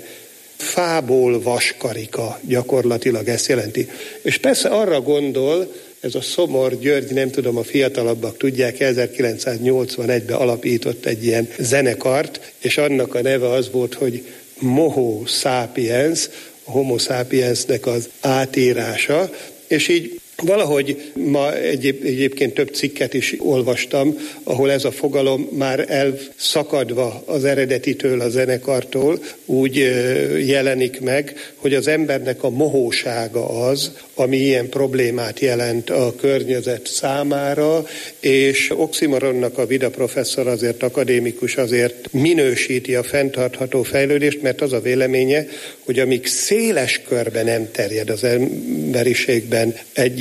Fából vaskarika, gyakorlatilag ezt jelenti. És persze arra gondol, ez a Szomor György, nem tudom, a fiatalabbak tudják, ezerkilencszáznyolcvanegyben alapított egy ilyen zenekart, és annak a neve az volt, hogy Homo sapiens, a Homo sapiensnek az átírása, és így valahogy ma egyéb, egyébként több cikket is olvastam, ahol ez a fogalom már elszakadva az eredetitől, a zenekartól úgy jelenik meg, hogy az embernek a mohósága az, ami ilyen problémát jelent a környezet számára, és Oximoronnak a Vida professzor, azért akadémikus, azért minősíti a fenntartható fejlődést, mert az a véleménye, hogy amíg széles körben nem terjed az emberiségben egy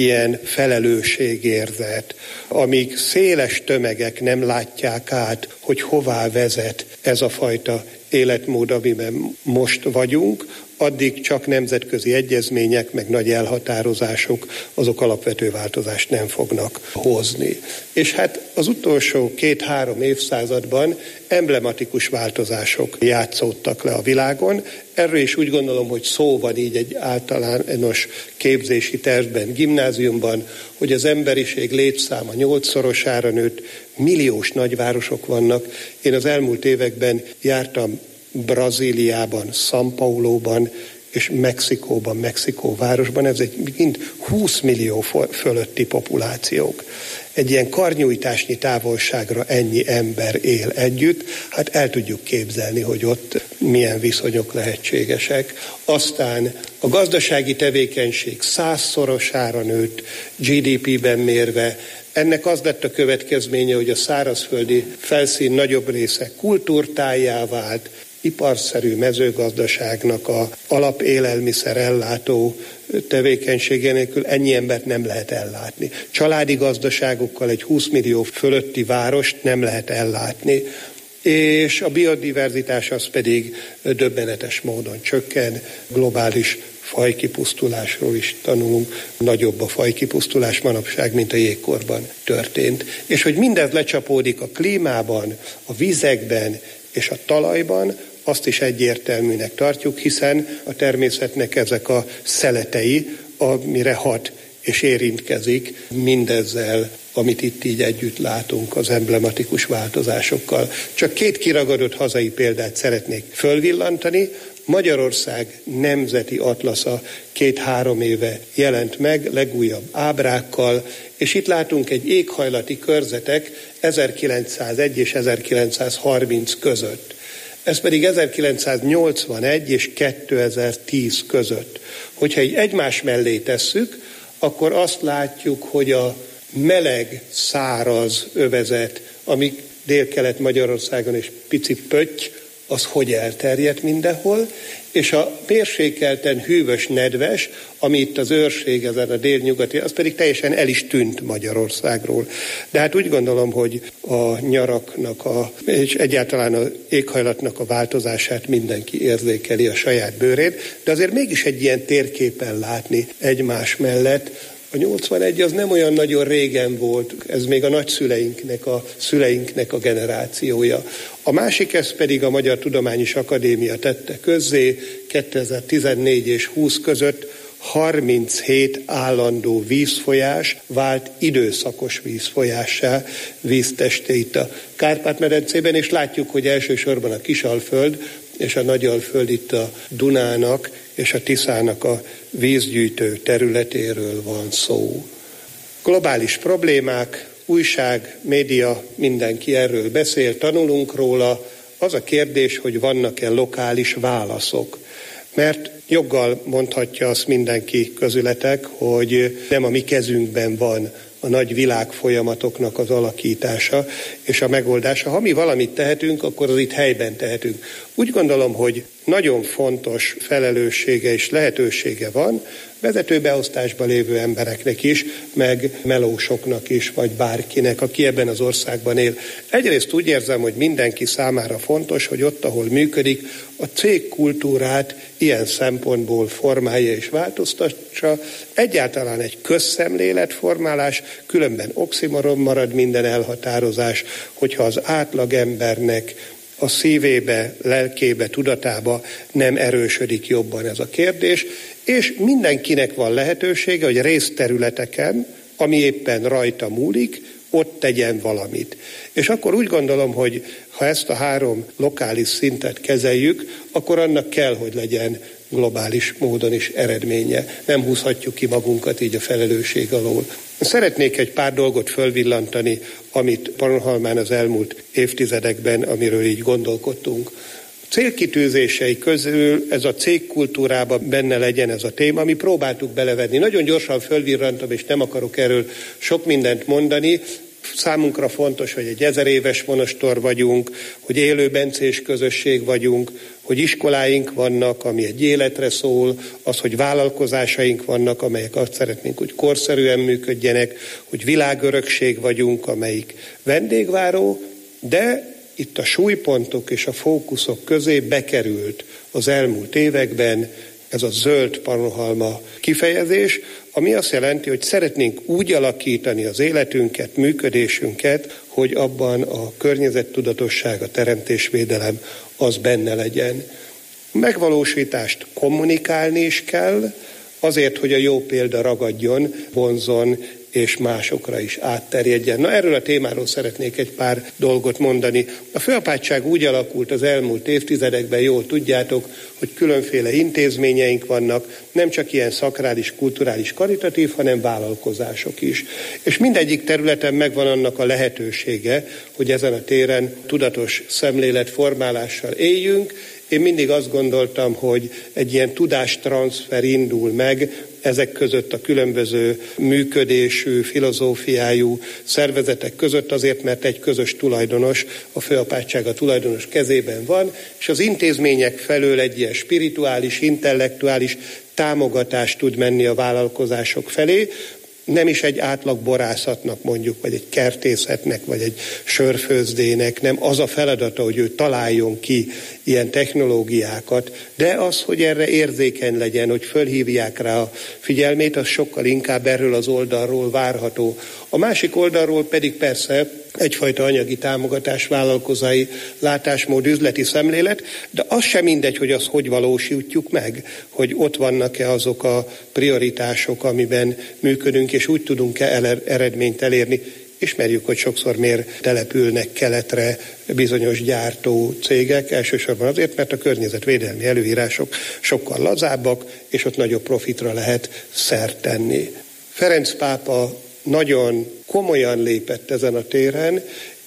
ilyen felelősségérzet, amíg széles tömegek nem látják át, hogy hová vezet ez a fajta életmód, amiben most vagyunk, addig csak nemzetközi egyezmények, meg nagy elhatározások, azok alapvető változást nem fognak hozni. És hát az utolsó két-három évszázadban emblematikus változások játszódtak le a világon. Erről is úgy gondolom, hogy szó van így egy általános képzési tervben, gimnáziumban, hogy az emberiség létszáma nyolcszorosára nőtt, milliós nagyvárosok vannak. Én az elmúlt években jártam Brazíliában, São Pauloban és Mexikóban, Mexikó városban, ez egy mind húsz millió fölötti populációk. Egy ilyen karnyújtásnyi távolságra ennyi ember él együtt, hát el tudjuk képzelni, hogy ott milyen viszonyok lehetségesek. Aztán a gazdasági tevékenység százszorosára nőtt gé dé pében mérve. Ennek az lett a következménye, hogy a szárazföldi felszín nagyobb része kultúrtájjá vált, iparszerű mezőgazdaságnak a alapélelmiszer ellátó tevékenysége nélkül ennyi embert nem lehet ellátni. Családi gazdaságokkal egy húsz millió fölötti várost nem lehet ellátni, és a biodiverzitás az pedig döbbenetes módon csökken, globális fajkipusztulásról is tanulunk, nagyobb a fajkipusztulás manapság, mint a jégkorban történt. És hogy mindez lecsapódik a klímában, a vizekben és a talajban, azt is egyértelműnek tartjuk, hiszen a természetnek ezek a szeletei, amire hat és érintkezik mindezzel, amit itt így együtt látunk az emblematikus változásokkal. Csak két kiragadott hazai példát szeretnék fölvillantani. Magyarország nemzeti atlasza két-három éve jelent meg, legújabb ábrákkal, és itt látunk egy éghajlati körzetek ezerkilencszázegy és ezerkilencszázharminc között. Ez pedig ezerkilencszáznyolcvanegy és kétezer-tíz között. Hogyha így egymás mellé tesszük, akkor azt látjuk, hogy a meleg, száraz övezet, ami Dél-Kelet-Magyarországon és pici pötty, az hogy elterjedt mindenhol, és a mérsékelten hűvös, nedves, ami itt az őrség, ezen a délnyugati, az pedig teljesen el is tűnt Magyarországról. De hát úgy gondolom, hogy a nyaraknak, a, és egyáltalán az éghajlatnak a változását mindenki érzékeli a saját bőrén, de azért mégis egy ilyen térképen látni egymás mellett. A nyolcvanegy az nem olyan nagyon régen volt, ez még a nagyszüleinknek, a szüleinknek a generációja. A másik, ez pedig a Magyar Tudományos Akadémia tette közzé, kétezer-tizennégy és húsz között harminchét állandó vízfolyás vált időszakos vízfolyássá, víztesté itt a Kárpát-medencében, és látjuk, hogy elsősorban a Kisalföld és a Nagyalföld itt a Dunának és a Tiszának a vízgyűjtő területéről van szó. Globális problémák, újság, média, mindenki erről beszél, tanulunk róla. Az a kérdés, hogy vannak-e lokális válaszok. Mert joggal mondhatja azt mindenki közületek, hogy nem a mi kezünkben van a nagy világfolyamatoknak az alakítása és a megoldása. Ha mi valamit tehetünk, akkor az itt helyben tehetünk. Úgy gondolom, hogy nagyon fontos felelőssége és lehetősége van vezetőbeosztásban lévő embereknek is, meg melósoknak is, vagy bárkinek, aki ebben az országban él. Egyrészt úgy érzem, hogy mindenki számára fontos, hogy ott, ahol működik, a cégkultúrát ilyen szempontból formálja és változtatsa. Egyáltalán egy közszemléletformálás, különben oximoron marad minden elhatározás, hogyha az átlagembernek a szívébe, lelkébe, tudatába nem erősödik jobban ez a kérdés, és mindenkinek van lehetősége, hogy részterületeken, ami éppen rajta múlik, ott tegyen valamit. És akkor úgy gondolom, hogy ha ezt a három lokális szintet kezeljük, akkor annak kell, hogy legyen globális módon is eredménye. Nem húzhatjuk ki magunkat így a felelősség alól. Szeretnék egy pár dolgot fölvillantani, amit Pannonhalmán az elmúlt évtizedekben, amiről így gondolkodtunk. Célkitűzései közül ez a cégkultúrában benne legyen ez a téma, mi próbáltuk belevenni. Nagyon gyorsan fölvirrantam, és nem akarok erről sok mindent mondani. Számunkra fontos, hogy egy ezer éves monostor vagyunk, hogy élő bencés közösség vagyunk, hogy iskoláink vannak, ami egy életre szól, az, hogy vállalkozásaink vannak, amelyek azt szeretnénk, hogy korszerűen működjenek, hogy világörökség vagyunk, amelyik vendégváró, de itt a súlypontok és a fókuszok közé bekerült az elmúlt években ez a zöld pannonhalma kifejezés, ami azt jelenti, hogy szeretnénk úgy alakítani az életünket, működésünket, hogy abban a környezettudatosság, a teremtésvédelem az benne legyen. A megvalósítást kommunikálni is kell, azért, hogy a jó példa ragadjon, vonzon, és másokra is átterjedjen. Na, erről a témáról szeretnék egy pár dolgot mondani. A főapátság úgy alakult az elmúlt évtizedekben, jól tudjátok, hogy különféle intézményeink vannak, nem csak ilyen szakrális, kulturális, karitatív, hanem vállalkozások is. És mindegyik területen megvan annak a lehetősége, hogy ezen a téren tudatos szemléletformálással éljünk. Én mindig azt gondoltam, hogy egy ilyen tudástranszfer indul meg ezek között a különböző működésű, filozófiájú szervezetek között, azért, mert egy közös tulajdonos, a főapátság a tulajdonos kezében van, és az intézmények felől egy ilyen spirituális, intellektuális támogatás tud menni a vállalkozások felé, nem is egy átlag borászatnak mondjuk, vagy egy kertészetnek, vagy egy sörfőzdének, nem az a feladata, hogy ő találjon ki ilyen technológiákat, de az, hogy erre érzékeny legyen, hogy fölhívják rá a figyelmét, az sokkal inkább erről az oldalról várható. A másik oldalról pedig persze egyfajta anyagi támogatás, vállalkozói látásmód, üzleti szemlélet, de az sem mindegy, hogy azt hogy valósítjuk meg, hogy ott vannak-e azok a prioritások, amiben működünk, és úgy tudunk-e eredményt elérni. Ismerjük, hogy sokszor miért települnek keletre bizonyos gyártó cégek, elsősorban azért, mert a környezetvédelmi előírások sokkal lazábbak, és ott nagyobb profitra lehet szert tenni. Ferenc pápa nagyon komolyan lépett ezen a téren,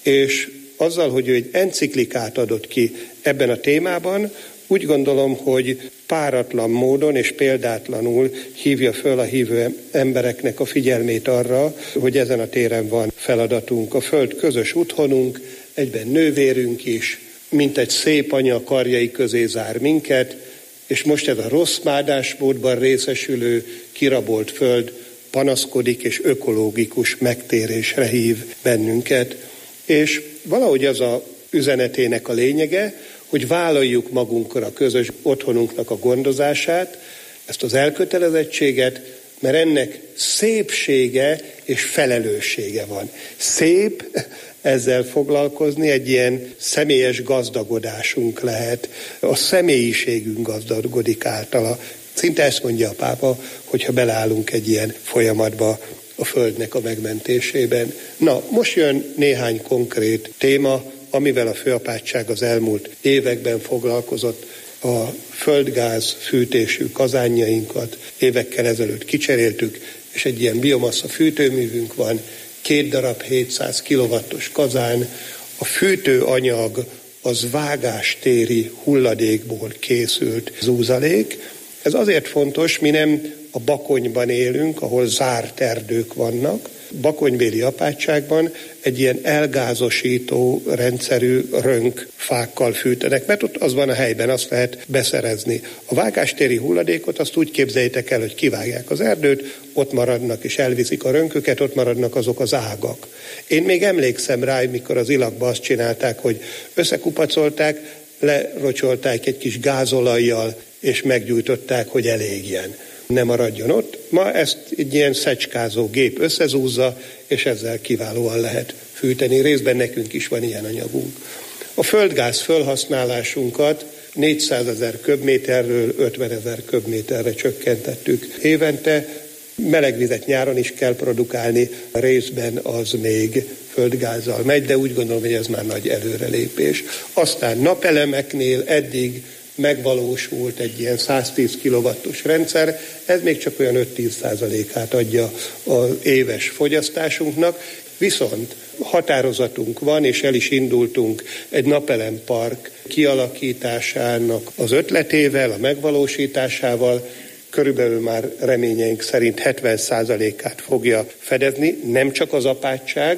és azzal, hogy ő egy enciklikát adott ki ebben a témában, úgy gondolom, hogy páratlan módon és példátlanul hívja föl a hívő embereknek a figyelmét arra, hogy ezen a téren van feladatunk. A Föld közös otthonunk, egyben nővérünk is, mint egy szép anya karjai közé zár minket, és most ez a rossz mádásmódban részesülő, kirabolt Föld panaszkodik és ökológikus megtérésre hív bennünket. És valahogy az a üzenetének a lényege, hogy vállaljuk magunkra a közös otthonunknak a gondozását, ezt az elkötelezettséget, mert ennek szépsége és felelőssége van. Szép ezzel foglalkozni, egy ilyen személyes gazdagodásunk lehet. A személyiségünk gazdagodik általa. Szinte ezt mondja a pápa, hogyha beleállunk egy ilyen folyamatba a Földnek a megmentésében. Na, most jön néhány konkrét téma, amivel a főapátság az elmúlt években foglalkozott. A földgáz fűtésű kazánjainkat évekkel ezelőtt kicseréltük, és egy ilyen biomassa fűtőművünk van, két darab hétszáz kilowattos kazán. A fűtőanyag az vágástéri hulladékból készült zúzalék. Ez azért fontos, mi nem a Bakonyban élünk, ahol zárt erdők vannak. Bakonybéli apátságban egy ilyen elgázosító rendszerű rönkfákkal fűtenek, mert ott az van a helyben, azt lehet beszerezni. A vágástéri hulladékot azt úgy képzeljétek el, hogy kivágják az erdőt, ott maradnak és elviszik a rönköket, ott maradnak azok az ágak. Én még emlékszem rá, mikor az Ilakban azt csinálták, hogy összekupacolták, lerocsolták egy kis gázolajjal, és meggyújtották, hogy elégjen. Ne maradjon ott. Ma ezt egy ilyen szecskázó gép összezúzza, és ezzel kiválóan lehet fűteni. Részben nekünk is van ilyen anyagunk. A földgáz felhasználásunkat négyszázezer köbméterről ötvenezer köbméterre csökkentettük évente. Melegvizet nyáron is kell produkálni, részben az még földgázzal megy, de úgy gondolom, hogy ez már nagy előrelépés. Aztán napelemeknél eddig megvalósult egy ilyen száztíz kilowattos rendszer, ez még csak olyan öt-tíz százalékát adja az éves fogyasztásunknak, viszont határozatunk van, és el is indultunk egy napelempark kialakításának az ötletével, a megvalósításával, körülbelül már reményeink szerint hetven százalékát fogja fedezni, nem csak az apátság,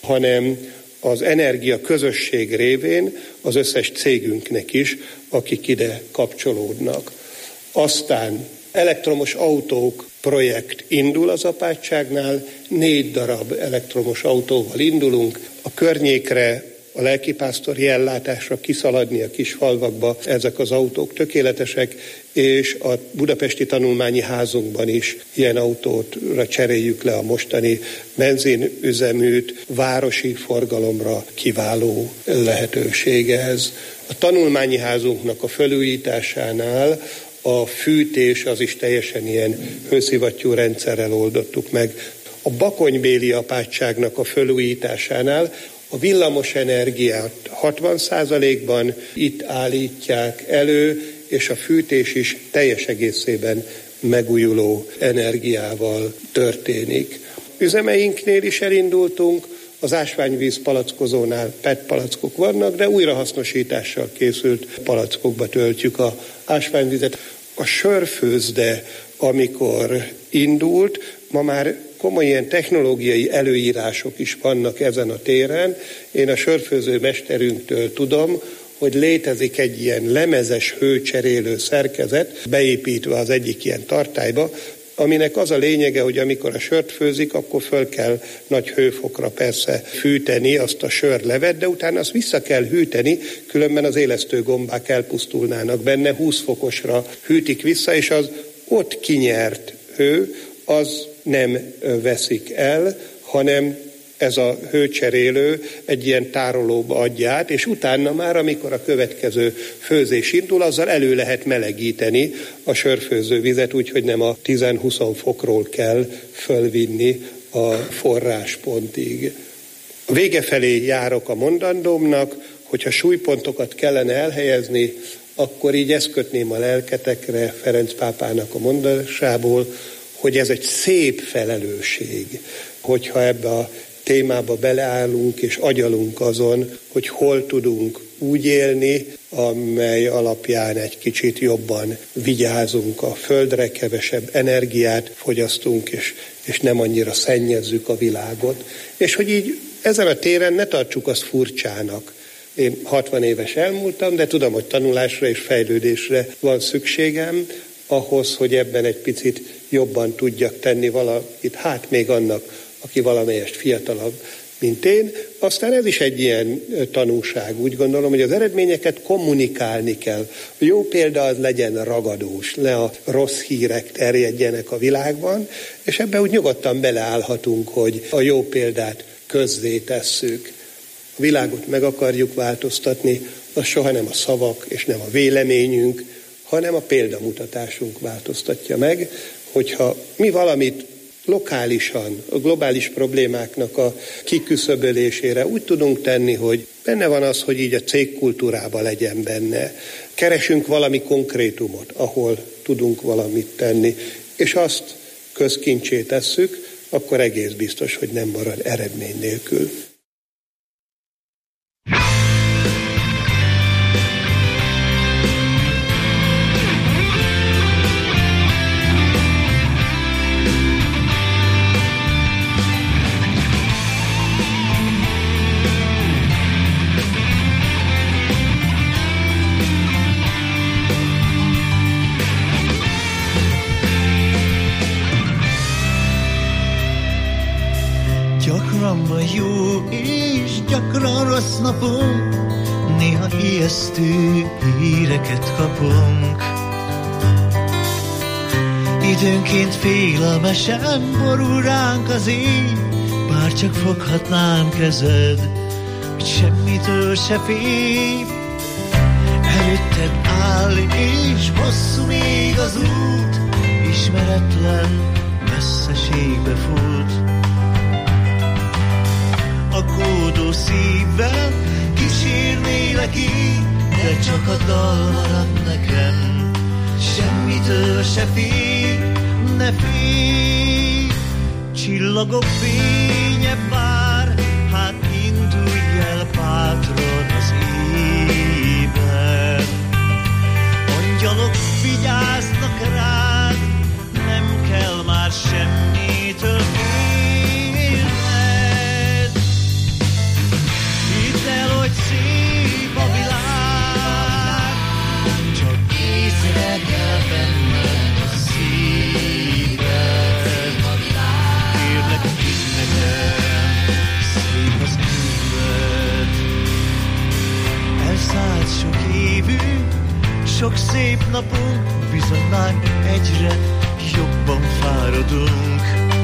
hanem az energia közösség révén az összes cégünknek is, akik ide kapcsolódnak. Aztán elektromos autók projekt indul az apátságnál, négy darab elektromos autóval indulunk, a környékre, a lelkipásztori ellátásra kiszaladni a kis falvakba, ezek az autók tökéletesek, és a budapesti tanulmányi házunkban is ilyen autótra cseréljük le a mostani benzinüzeműt, városi forgalomra kiváló lehetőség ez. A tanulmányi házunknak a felújításánál a fűtés az is teljesen ilyen hőszivattyú rendszerrel oldottuk meg. A bakonybéli apátságnak a felújításánál a villamos energiát hatvan százalékban itt állítják elő, és a fűtés is teljes egészében megújuló energiával történik. Üzemeinknél is elindultunk, az ásványvíz palackozónál pé é té palackok vannak, de újrahasznosítással készült palackokba töltjük az ásványvizet. A sörfőzde, amikor indult, ma már komoly ilyen technológiai előírások is vannak ezen a téren. Én a sörfőző mesterünktől tudom, hogy létezik egy ilyen lemezes hőcserélő szerkezet, beépítve az egyik ilyen tartályba, aminek az a lényege, hogy amikor a sört főzik, akkor föl kell nagy hőfokra persze fűteni azt a sörlevet, de utána azt vissza kell hűteni, különben az élesztő gombák elpusztulnának benne, húsz fokosra hűtik vissza, és az ott kinyert hő, az nem veszik el, hanem ez a hőcserélő egy ilyen tárolóba adja át, és utána már, amikor a következő főzés indul, azzal elő lehet melegíteni a sörfőző vizet, úgyhogy nem a tíz-húsz fokról kell fölvinni a forráspontig. A vége felé járok a mondandómnak, hogyha súlypontokat kellene elhelyezni, akkor így ezt kötném a lelketekre Ferenc pápának a mondásából, hogy ez egy szép felelősség, hogyha ebbe a témába beleállunk és agyalunk azon, hogy hol tudunk úgy élni, amely alapján egy kicsit jobban vigyázunk a földre, kevesebb energiát fogyasztunk, és, és nem annyira szennyezzük a világot. És hogy így ezen a téren ne tartsuk azt furcsának. Én hatvan éves elmúltam, de tudom, hogy tanulásra és fejlődésre van szükségem, ahhoz, hogy ebben egy picit jobban tudjak tenni valakit, hát még annak, aki valamelyest fiatalabb, mint én. Aztán ez is egy ilyen tanúság. Úgy gondolom, hogy az eredményeket kommunikálni kell. A jó példa az legyen ragadós, ne a rossz hírek terjedjenek a világban, és ebben úgy nyugodtan beleállhatunk, hogy a jó példát közzé tesszük. A világot meg akarjuk változtatni, az soha nem a szavak és nem a véleményünk, hanem a példamutatásunk változtatja meg, hogyha mi valamit lokálisan, a globális problémáknak a kiküszöbölésére úgy tudunk tenni, hogy benne van az, hogy így a cégkultúrában legyen benne. Keresünk valami konkrétumot, ahol tudunk valamit tenni, és azt közkincsé tesszük, akkor egész biztos, hogy nem marad eredmény nélkül. Gyakran van jó és gyakran rossz napunk, néha ijesztő híreket kapunk. Időnként félelmesen borul ránk az éj, bár csak foghatnám kezed, hogy semmitől se félj. Előtted áll és hosszú még az út, ismeretlen messzeségbe fut. Aggódó szívvel kísérnélek így, de csak a dal marad nekem. Semmitől se félj, ne félj. Csillagok fénye vár, hát indulj el bátran az éjben. Angyalok vigyáznak rád, nem kell már semmitől félned. sok szép napunk, bizony már egyre jobban fáradunk.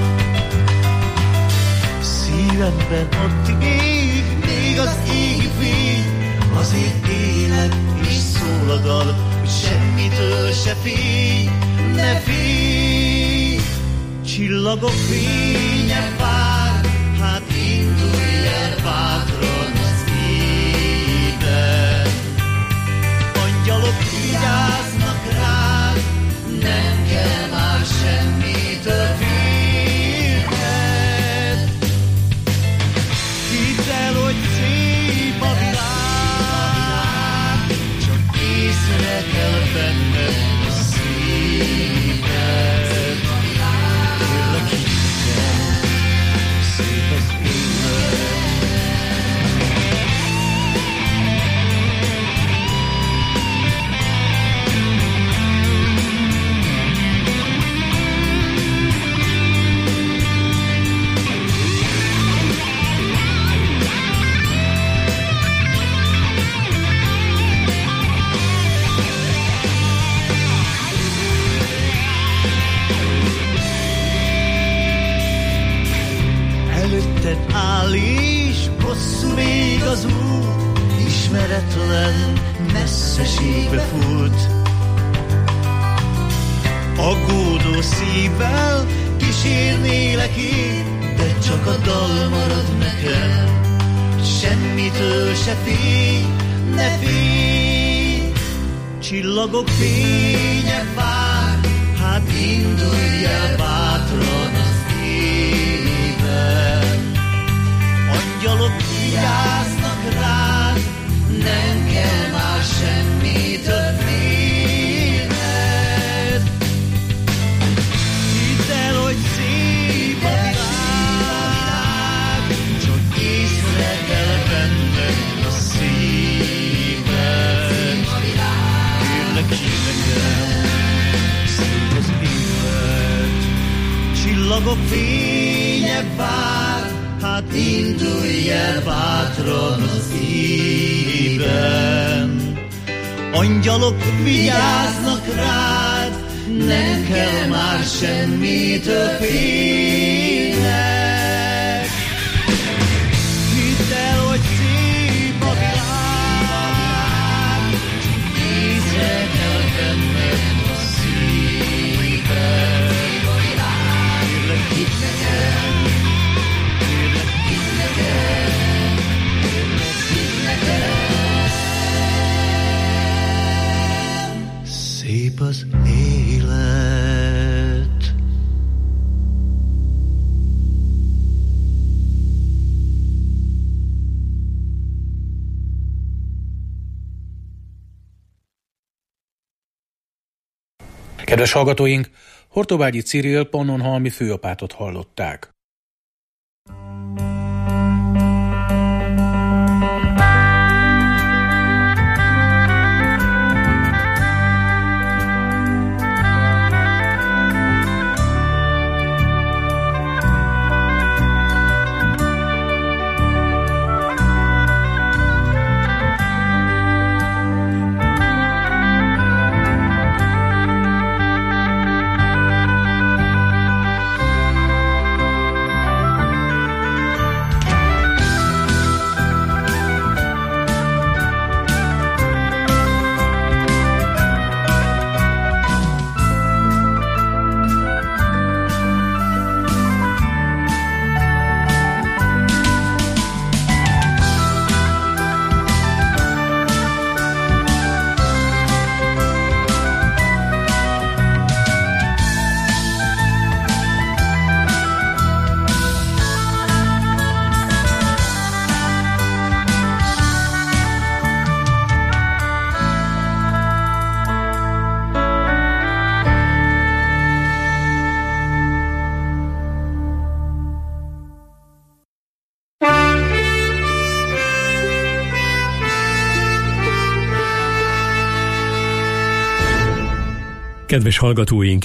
Szívemben ott ég, még az égi fény, azért élek és szól a dal, hogy semmitől se félj, ne félj. Csillagok fénye vár, hát indulj el bátran az éjben. Angyalok vigyáznak rád, nem kell már semmitől félned. Hidd el, hogy szép a világ, csak észre kell venned a szíved. Kérlek, hidd el, szép az élet. Előtted áll és hosszú még az út, ismeretlen messzeségbe fut. Aggódó szívvel kísérnélek én, de csak a dal marad nekem. Semmitől se félj, ne félj. Csillagok fénye vár, hát indulj el bátran az éjben. Angyalok vigyáznak rád, nem kell már semmitől félned. Hidd el, hogy szép a világ, csak észre kell venned a szíved. Kérlek, hidd nekem, szép az élet. Csillagok fénye vár, hát indulj el bátran az éjben. Angyalok vigyáznak rád, nem kell már semmitől félned. Hidd el, hogy szép a világ, csak észre kell venned a szíved. Kérlek, hidd nekem, szép az élet. Kedves hallgatóink, Hortobágyi Cyril pannonhalmi főapátot hallották. Kedves hallgatóink!